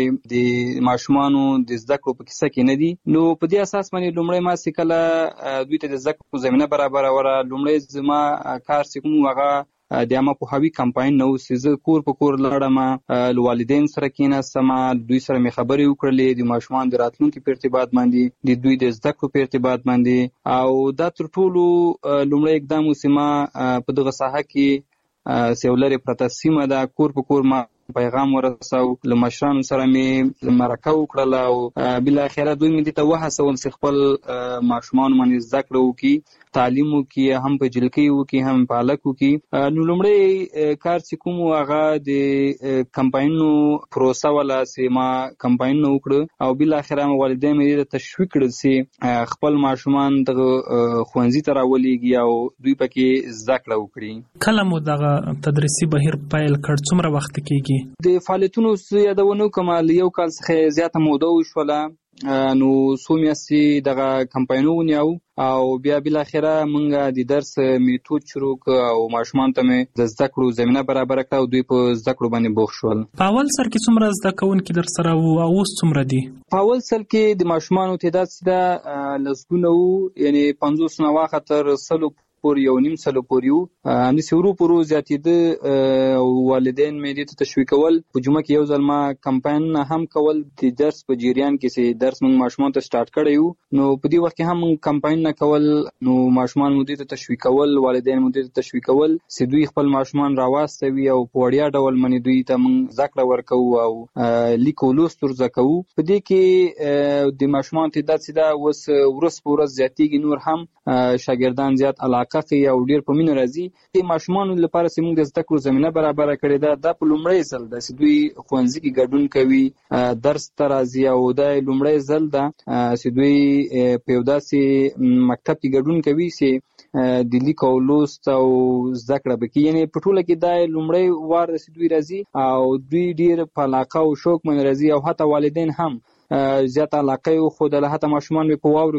Speaker 15: د ماشومانو د زده کړو په کیسه کې نه دي. نو په دې اساس باندې لومړی ما چې کله دوی ته د زده کړو زمینه برابروله، لومړی زما کار چې کوم هغه د عامه پوهاوي کمپاین نه و چې زه کور په کور لاړم، له والدین سره کېناستم، دوی سره مې خبرې وکړلې د ماشومانو د راتلونکي په ارتباط باندې، د دوی د زده کړو په ارتباط باندې. او دا تر ټولو لومړی اقدام و چې ما په دغه ساحه کې چې یو لرې پرته سیمه ده کور په کور ما پیغام ورساو، له مشرانو سره مې مرکه وکړله او بالاخره دوی مې دې ته وهڅول چې خپل ماشومان باندې زده کړه وکړي، تعلیم وکړي، هم په جلکۍ وکړي هم په هلک وکړي. نو لومړی کار چې کوم هغه د کمپاینونو پروسه وله چې ما کمپاینونه وکړه او بالاخره والدین مې دې ته تشویق کړل چې خپل ماشومان دغه ښوونځي ته راولېږي او دوی پکې زده کړه وکړي.
Speaker 2: کله مو دغه تدریسي بهیر پیل کړ؟ څومره وخت کېږي؟
Speaker 15: د فعالیتونو یادونه کوم له یو کال څخه زیاته موده وشوله نو څو میاشتې دغه کمپاینونه ونیو او بیا بل اخره مونږ د درس میتود شروع او ماشومان ته د زده کړو زمينه برابر کړه او دوی په زده کړو باندې بوخ شول.
Speaker 2: په اول سر کې څومره زده کوونکي در سره وو او اوس څومره دي؟
Speaker 15: په اول سر کې د ماشومانو تعداد سیده لسګونه وو، یعنی 50 نه واخه تر 100 پورې یو نیم سلو پورې وو. همداسې ورو په ورو زیاتېده او والدین مې دې ته تشویق کول. په جمعه کې یو ځل ما کمپاین هم کول د درس په جریان کې چې درس موږ ماشومان ته سٹارټ کړی وو، نو په دې وخت کې هم موږ کمپاین نه کول، نو ماشومان مو دې ته تشویق کول، والدین مو دې ته تشویق کول چې دوی خپل ماشومان راواستوي او په وړیا ډول باندې دوی ته موږ زده کړه ورکوو او لیک او لوست ور زده کوو. په دې کې د ماشومان تعداد سیده اوس ورځ په ورځ زیاتېږي، نور هم شاګردان زیات علاقه کوي او ډیر په مینه راځي. د ماشومانو لپاره چې موږ د زده کړو زمينه برابر کړې ده، دا په لومړی ځل ده چې دوی ښوونځي کې ګډون کوي، درس ته راځي او دا لومړی ځل ده چې دوی په یو داسې مکتب کې ګډون کوي چې د لیک او لوست او زده کړه وکړي. یعنی په ټوله کې دا لومړی وار ده چې دوی راځي او دوی ډیر په علاقه او شوق باندې راځي او حتی والدین هم زیات علاقه او خود له حتی ماشومان په واورو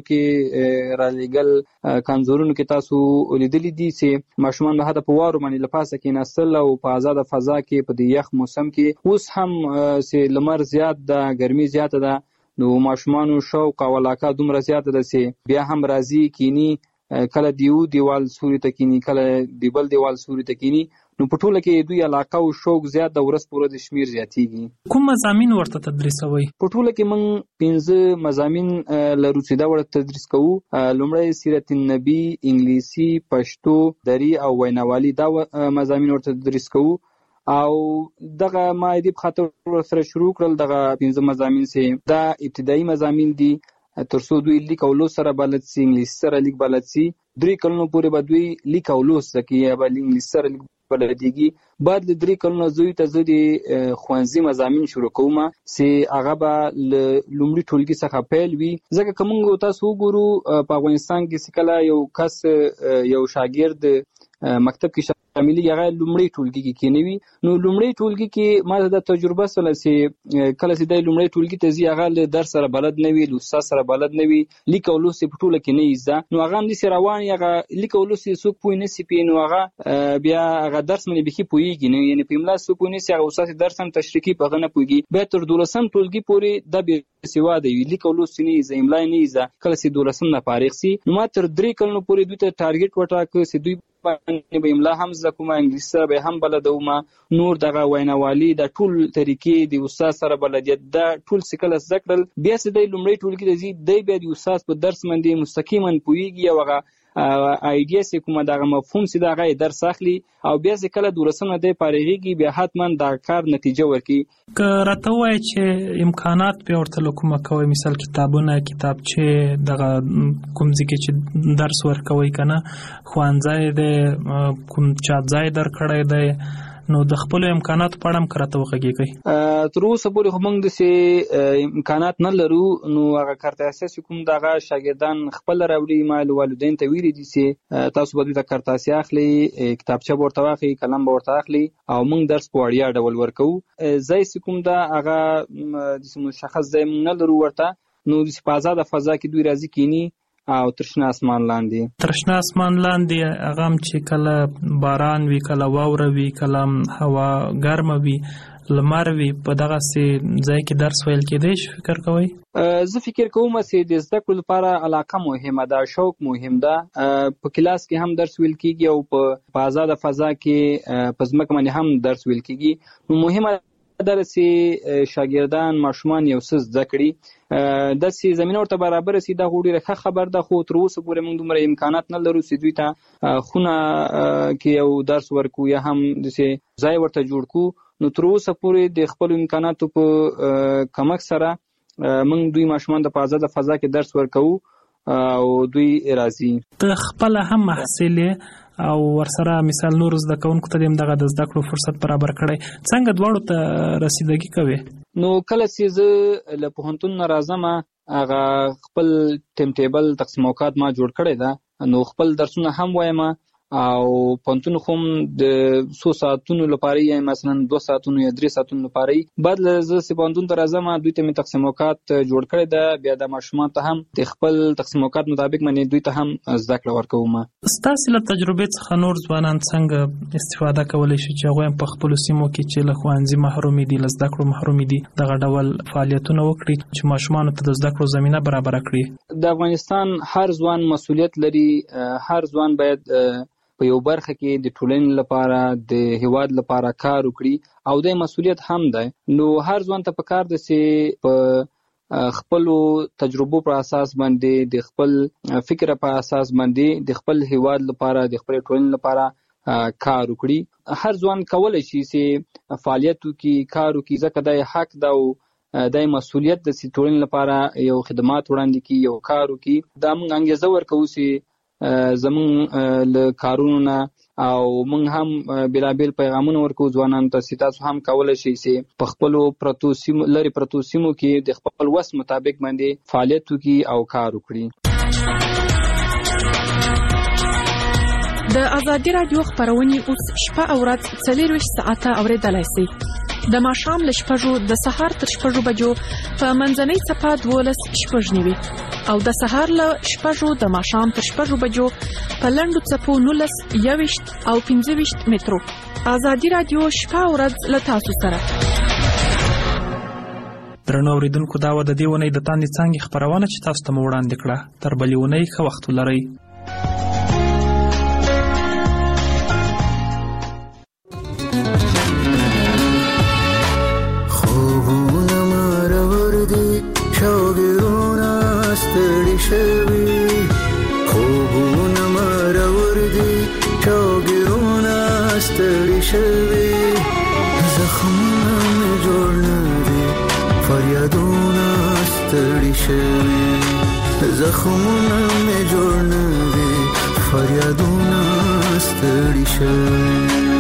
Speaker 15: کې را لګل کنزورونو کې تاسو لیدلې دي چې ماشومان به حتی په واورو باندې لپاسه کې نسل او په آزاد فضا کې په یخ موسم کې اوس هم چې لمر زیات ده، ګرمي زیات ده، نو ماشومان شوق او علاقه دومره زیات ده چې بیا هم راځي کینی، کله دیوال سوري ته کینی، کله دی بل دیوال سوري ته کینی. نو په ټوله کې دوی علاقه او شوق زیات د ورځ په ورځ شمیر زیاتېږي.
Speaker 2: کوم مضامین ورته تدریسوي؟
Speaker 15: په ټوله کې موږ 15 مضامین لرو چې دا ورته تدریس کوو. لومړی سیرت النبی، انګلیسي، پښتو، دري او ویناوالي دا مضامین ورته تدریس کوو. او دغه ما دې په خاطر سره شروع کړل دغه 15 مضامین چې دا ابتدایي مضامین دي ترڅو دوی لیک او لوست سره بلد سي، انګلیسي سره لیک بلد سي. 3 کلونو پورې به دوی لیک او لوست کوي یا به انګلیسي سره لیک بلديږي. بعد له 3 کلونو زوی ته زه د ښوونځي مضامین شروع کوم چې هغه به لومړي ټولګي څخه پیل وي. ځکه که موږ تاسو وګورو په افغانستان کې چې کله یو کس یو شاګرد مکتب کې شاملي هغه لومړی ټولګي کې کېنوي، نو لومړی ټولګي کې ما د تجربه سره چې کله چې د لومړی ټولګي ته ځي هغه له درس سره بلد نه وي، له استاد سره بلد نه وي، لیک او لوست په ټوله کې نه ایزه، نو هغه هم داسې روان هغه لیک او لوست څوک پوه نه سي پی، نو هغه بیا هغه درس باندې بخي پوهیږي نه، یعنی په املا څوک نه سي، هغه استاد درس هم تشریحي په غنه پوهیږي. بیا تر 12م ټولګي پورې د به سواده وي، لیک او لوست نه ایزه، املا نه ایزه. کله چې 12م نه فارغ سي نو ما تر 3 کلونو پورې دوی ته ټارګټ وټاکه چې دوی باندې به املا هم زده کوم، انګلیسي سره به هم بلدوم، نور دغه ویناوالي د ټول طریقې د استاد سره بلدیت دا ټول سکل زده کړل. بیا چې د لومړی ټولګي ته ځي دی بیا د استاد په درس باندې مستقیما پوهیږي او هغه ایډیا چې کومه دغه مفهوم چې دغه درس اخلي او بیا چې کله 12 نه دی فارغيږي بیا حتما د کار نتیجه ورکړي.
Speaker 2: که راته وایي چې امکانات په ورته کومه کوي، مثال کتابونه، کتابچې، دغه کوم ځای کې چې درس ورکوي کنه، ښوونځی دی، کوم چا ځای درکړی دی، نو د خپل امکانات په اړه هم کراته وغږیږي.
Speaker 15: تر اوسه پورې موږ د امکانات نه لرو، نو هغه کارت اساس کوم دغه شاګردان خپل راوړي، مال والدین ته ویلي دي چې تاسو به د کارت اساس اخلي، کتابچه ورته واخلي، قلم ورته اخلي او موږ درس په وړیا ډول ورکو. ځای کوم دا هغه د مشخص ځای نه لرو ورته، نو د په آزاد فضا کې دوی راځي کینی او ترشنا اسمان
Speaker 2: لاندې هغه چې کله باران وی، کله واوره وی، کله هوا ګرمه وی، لمر وی، په دغه سي ځای کې درس ویل کېدای شي. فکر کوئ؟
Speaker 15: زه فکر کوم چې د زده کړو لپاره علاقه مهمه ده، شوق مهم ده. په کلاس کې هم درس ویل کېږي او په آزاد فضا کې په ځمکه باندې هم درس ویل کېږي. نو مهمه درسي شاګردان ماشومان یو څه زده کړي، د سي زمينه ورته برابر سي دا غوډي رخه خبر ده. خو تر اوسه پورې موږ دومره امکانات نه لرو چې دوی ته خونه کې یو درس ورکو یا هم د سي ځای ورته جوړ کو. نو تر اوسه پورې د خپل امکاناتو په کمک سره موږ دوی ماشومان د آزاد فضا کې درس ورکو او دوی راځي.
Speaker 2: ته خپل هم محصل او ورسره مثال نور زده کوونکو ته دغه د زده کړو فرصت برابر کړي، څنګه دواړو ته رسیدګي کوي؟
Speaker 15: نو کله چې زه له پوهنتون نه راځم هغه خپل ټیم ټیبل تقسیم اوقات ما جوړ کړی ده، نو خپل درسونه هم وایم او پونتون هم د 100 ساعتونو لپاره یې مثلا 2 ساعتونو یا 3 ساعتونو لپاره بعد له پونتون تر ازمه دوی ته می تقسیم اوقات جوړ کړی دا بیا د ماشومان ته هم د خپل تقسیم اوقات مطابق باندې دوی ته هم زده کړه ورکوم.
Speaker 2: ستاسو له تجربې څخه نور ځوانان څنګه استفاده کولای شي چې هغه په خپل سیمو کې چې له ښوونځي محروم دي له زده کړو محروم دي دغه ډول فعالیتونه وکړي چې ماشومان ته د زده کړو زمينه برابر کړي؟
Speaker 15: د افغانستان هر ځوان مسؤلیت لري، هر ځوان باید په یو برخه کې د ټولنې لپاره د هیواد لپاره کار وکړي او د مسؤلیت هم ده. نو هر ځوان ته پکار ده چې په خپل تجربو پر اساس باندې د خپل فکر په اساس باندې د خپل هیواد لپاره د خپل ټولنې لپاره کار وکړي. هر ځوان کولای شي چې فعالیت وکړي، کار وکړي، ځکه د حق ده او د مسؤلیت د ټولنې لپاره یو خدمات وړاندې کړي، یو کار وکړي. دا موږ انګیزه ورکوو چې زمون له کارونو نه او موږ هم بلابل پیغامونه ورکو ځوانانو ته چې تاسو هم کولای شئ چې په خپل پروتو سیمو کې د خپل وس مطابق باندې فعالیت وکړي او کار وکړي.
Speaker 12: د ازادي رادیو خبرونه اوس شپه او ورځ 24 ساعته اوریدلای شئ. د ماښام له 6 د سهار تر 6 بجو په منځنۍ صفه 12 شپږنیوي او د سهار له 6 د ماښام تر 6 بجو په لنډو صفو 19 21 او 25 مترو. ازادي رادیو شپه او ورځ له تاسو سره.
Speaker 2: درنو اوریدونکو دا و د دې ونې د تاندې څنګه خبرونه چې تاسو ته وړاندې کړه. تر بلې ونې ښه وخت ولرئ.
Speaker 16: زخمونه مې جوړ نه دي، فریادونه ستړي شوي،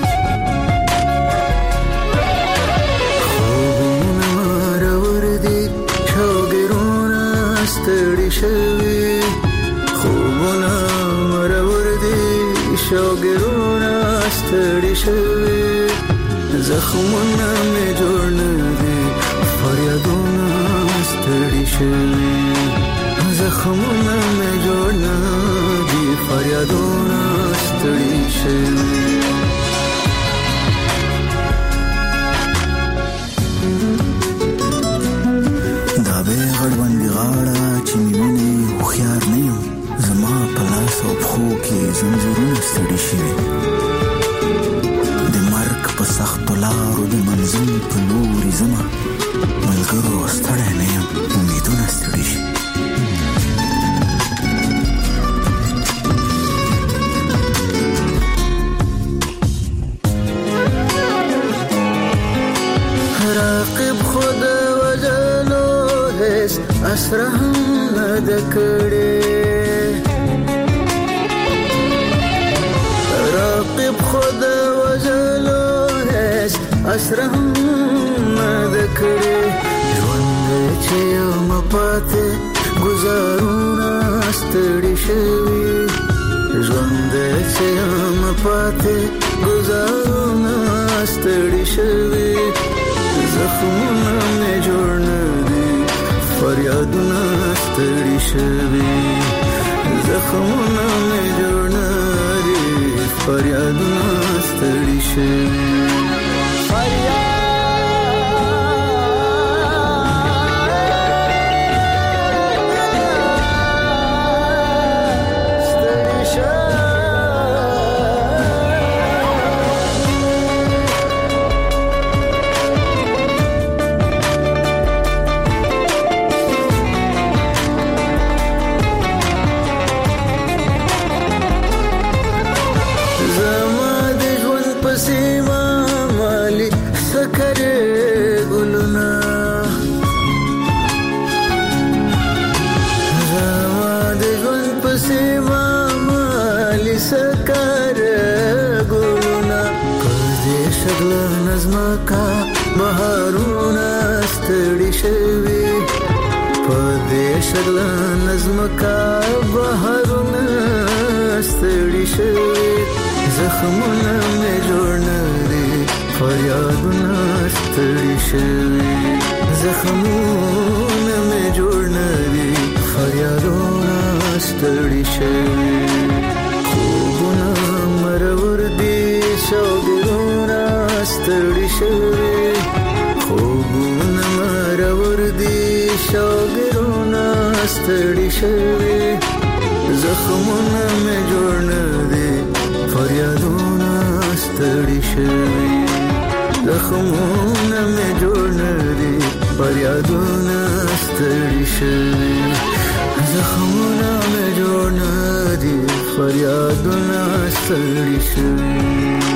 Speaker 16: خوبونه مرور دي، شوګرونه ستړي شوي، خوبونه مرور دي، شوګرونه ستړي شوي، زخمونه مې جوړ نه دي، فریادونه ستړي شوي، زخمونه مې جوړ نه دي، فریادونه ستړي شوي. دا به غړوندې غاړه چې مې ویني هوښیار نه یم، زما په لاس او پښو کې زنځیرونه ستړي شوي، د مرګ په سختو لارو د منزل په لوري ځمه، ملګرو ستړی نه یم، امیدونه ستړي شي. راقب خود وجلو هیڅ اسره هم نه ده کړې، راقب خود وجلو هیڅ اسره هم نه ده کړې، ژوند چې یم پاتې ګزارونه ستړي شوي، ژوند چې یم پاتې ګزارونه ستړي شوي، زخمونه مې جوړ نه دي، فریادونه ستړي شوي، زخمونه مې جوړ نه دي، فریادونه ستړي شوي. بهارونه ستړي شوي، په دې شګله نظمکا بهارونه ستړي شوي زخمونه مې جوړ نه دي فریادونه ستړي شوي زخمونه مې جوړ نه دي فریادونه ستړي شوي خوبونه مرور دي شوګرونه ستړي شوي خوبونه مرور دي شوګرونه ستړي شوي زخمونه مې جوړ نه دي فریادونه ستړي شوي زخمونه مې جوړ نه دي فریادونه ستړي شوي زخمونه مې جوړ نه دي فریادونه ستړي شوي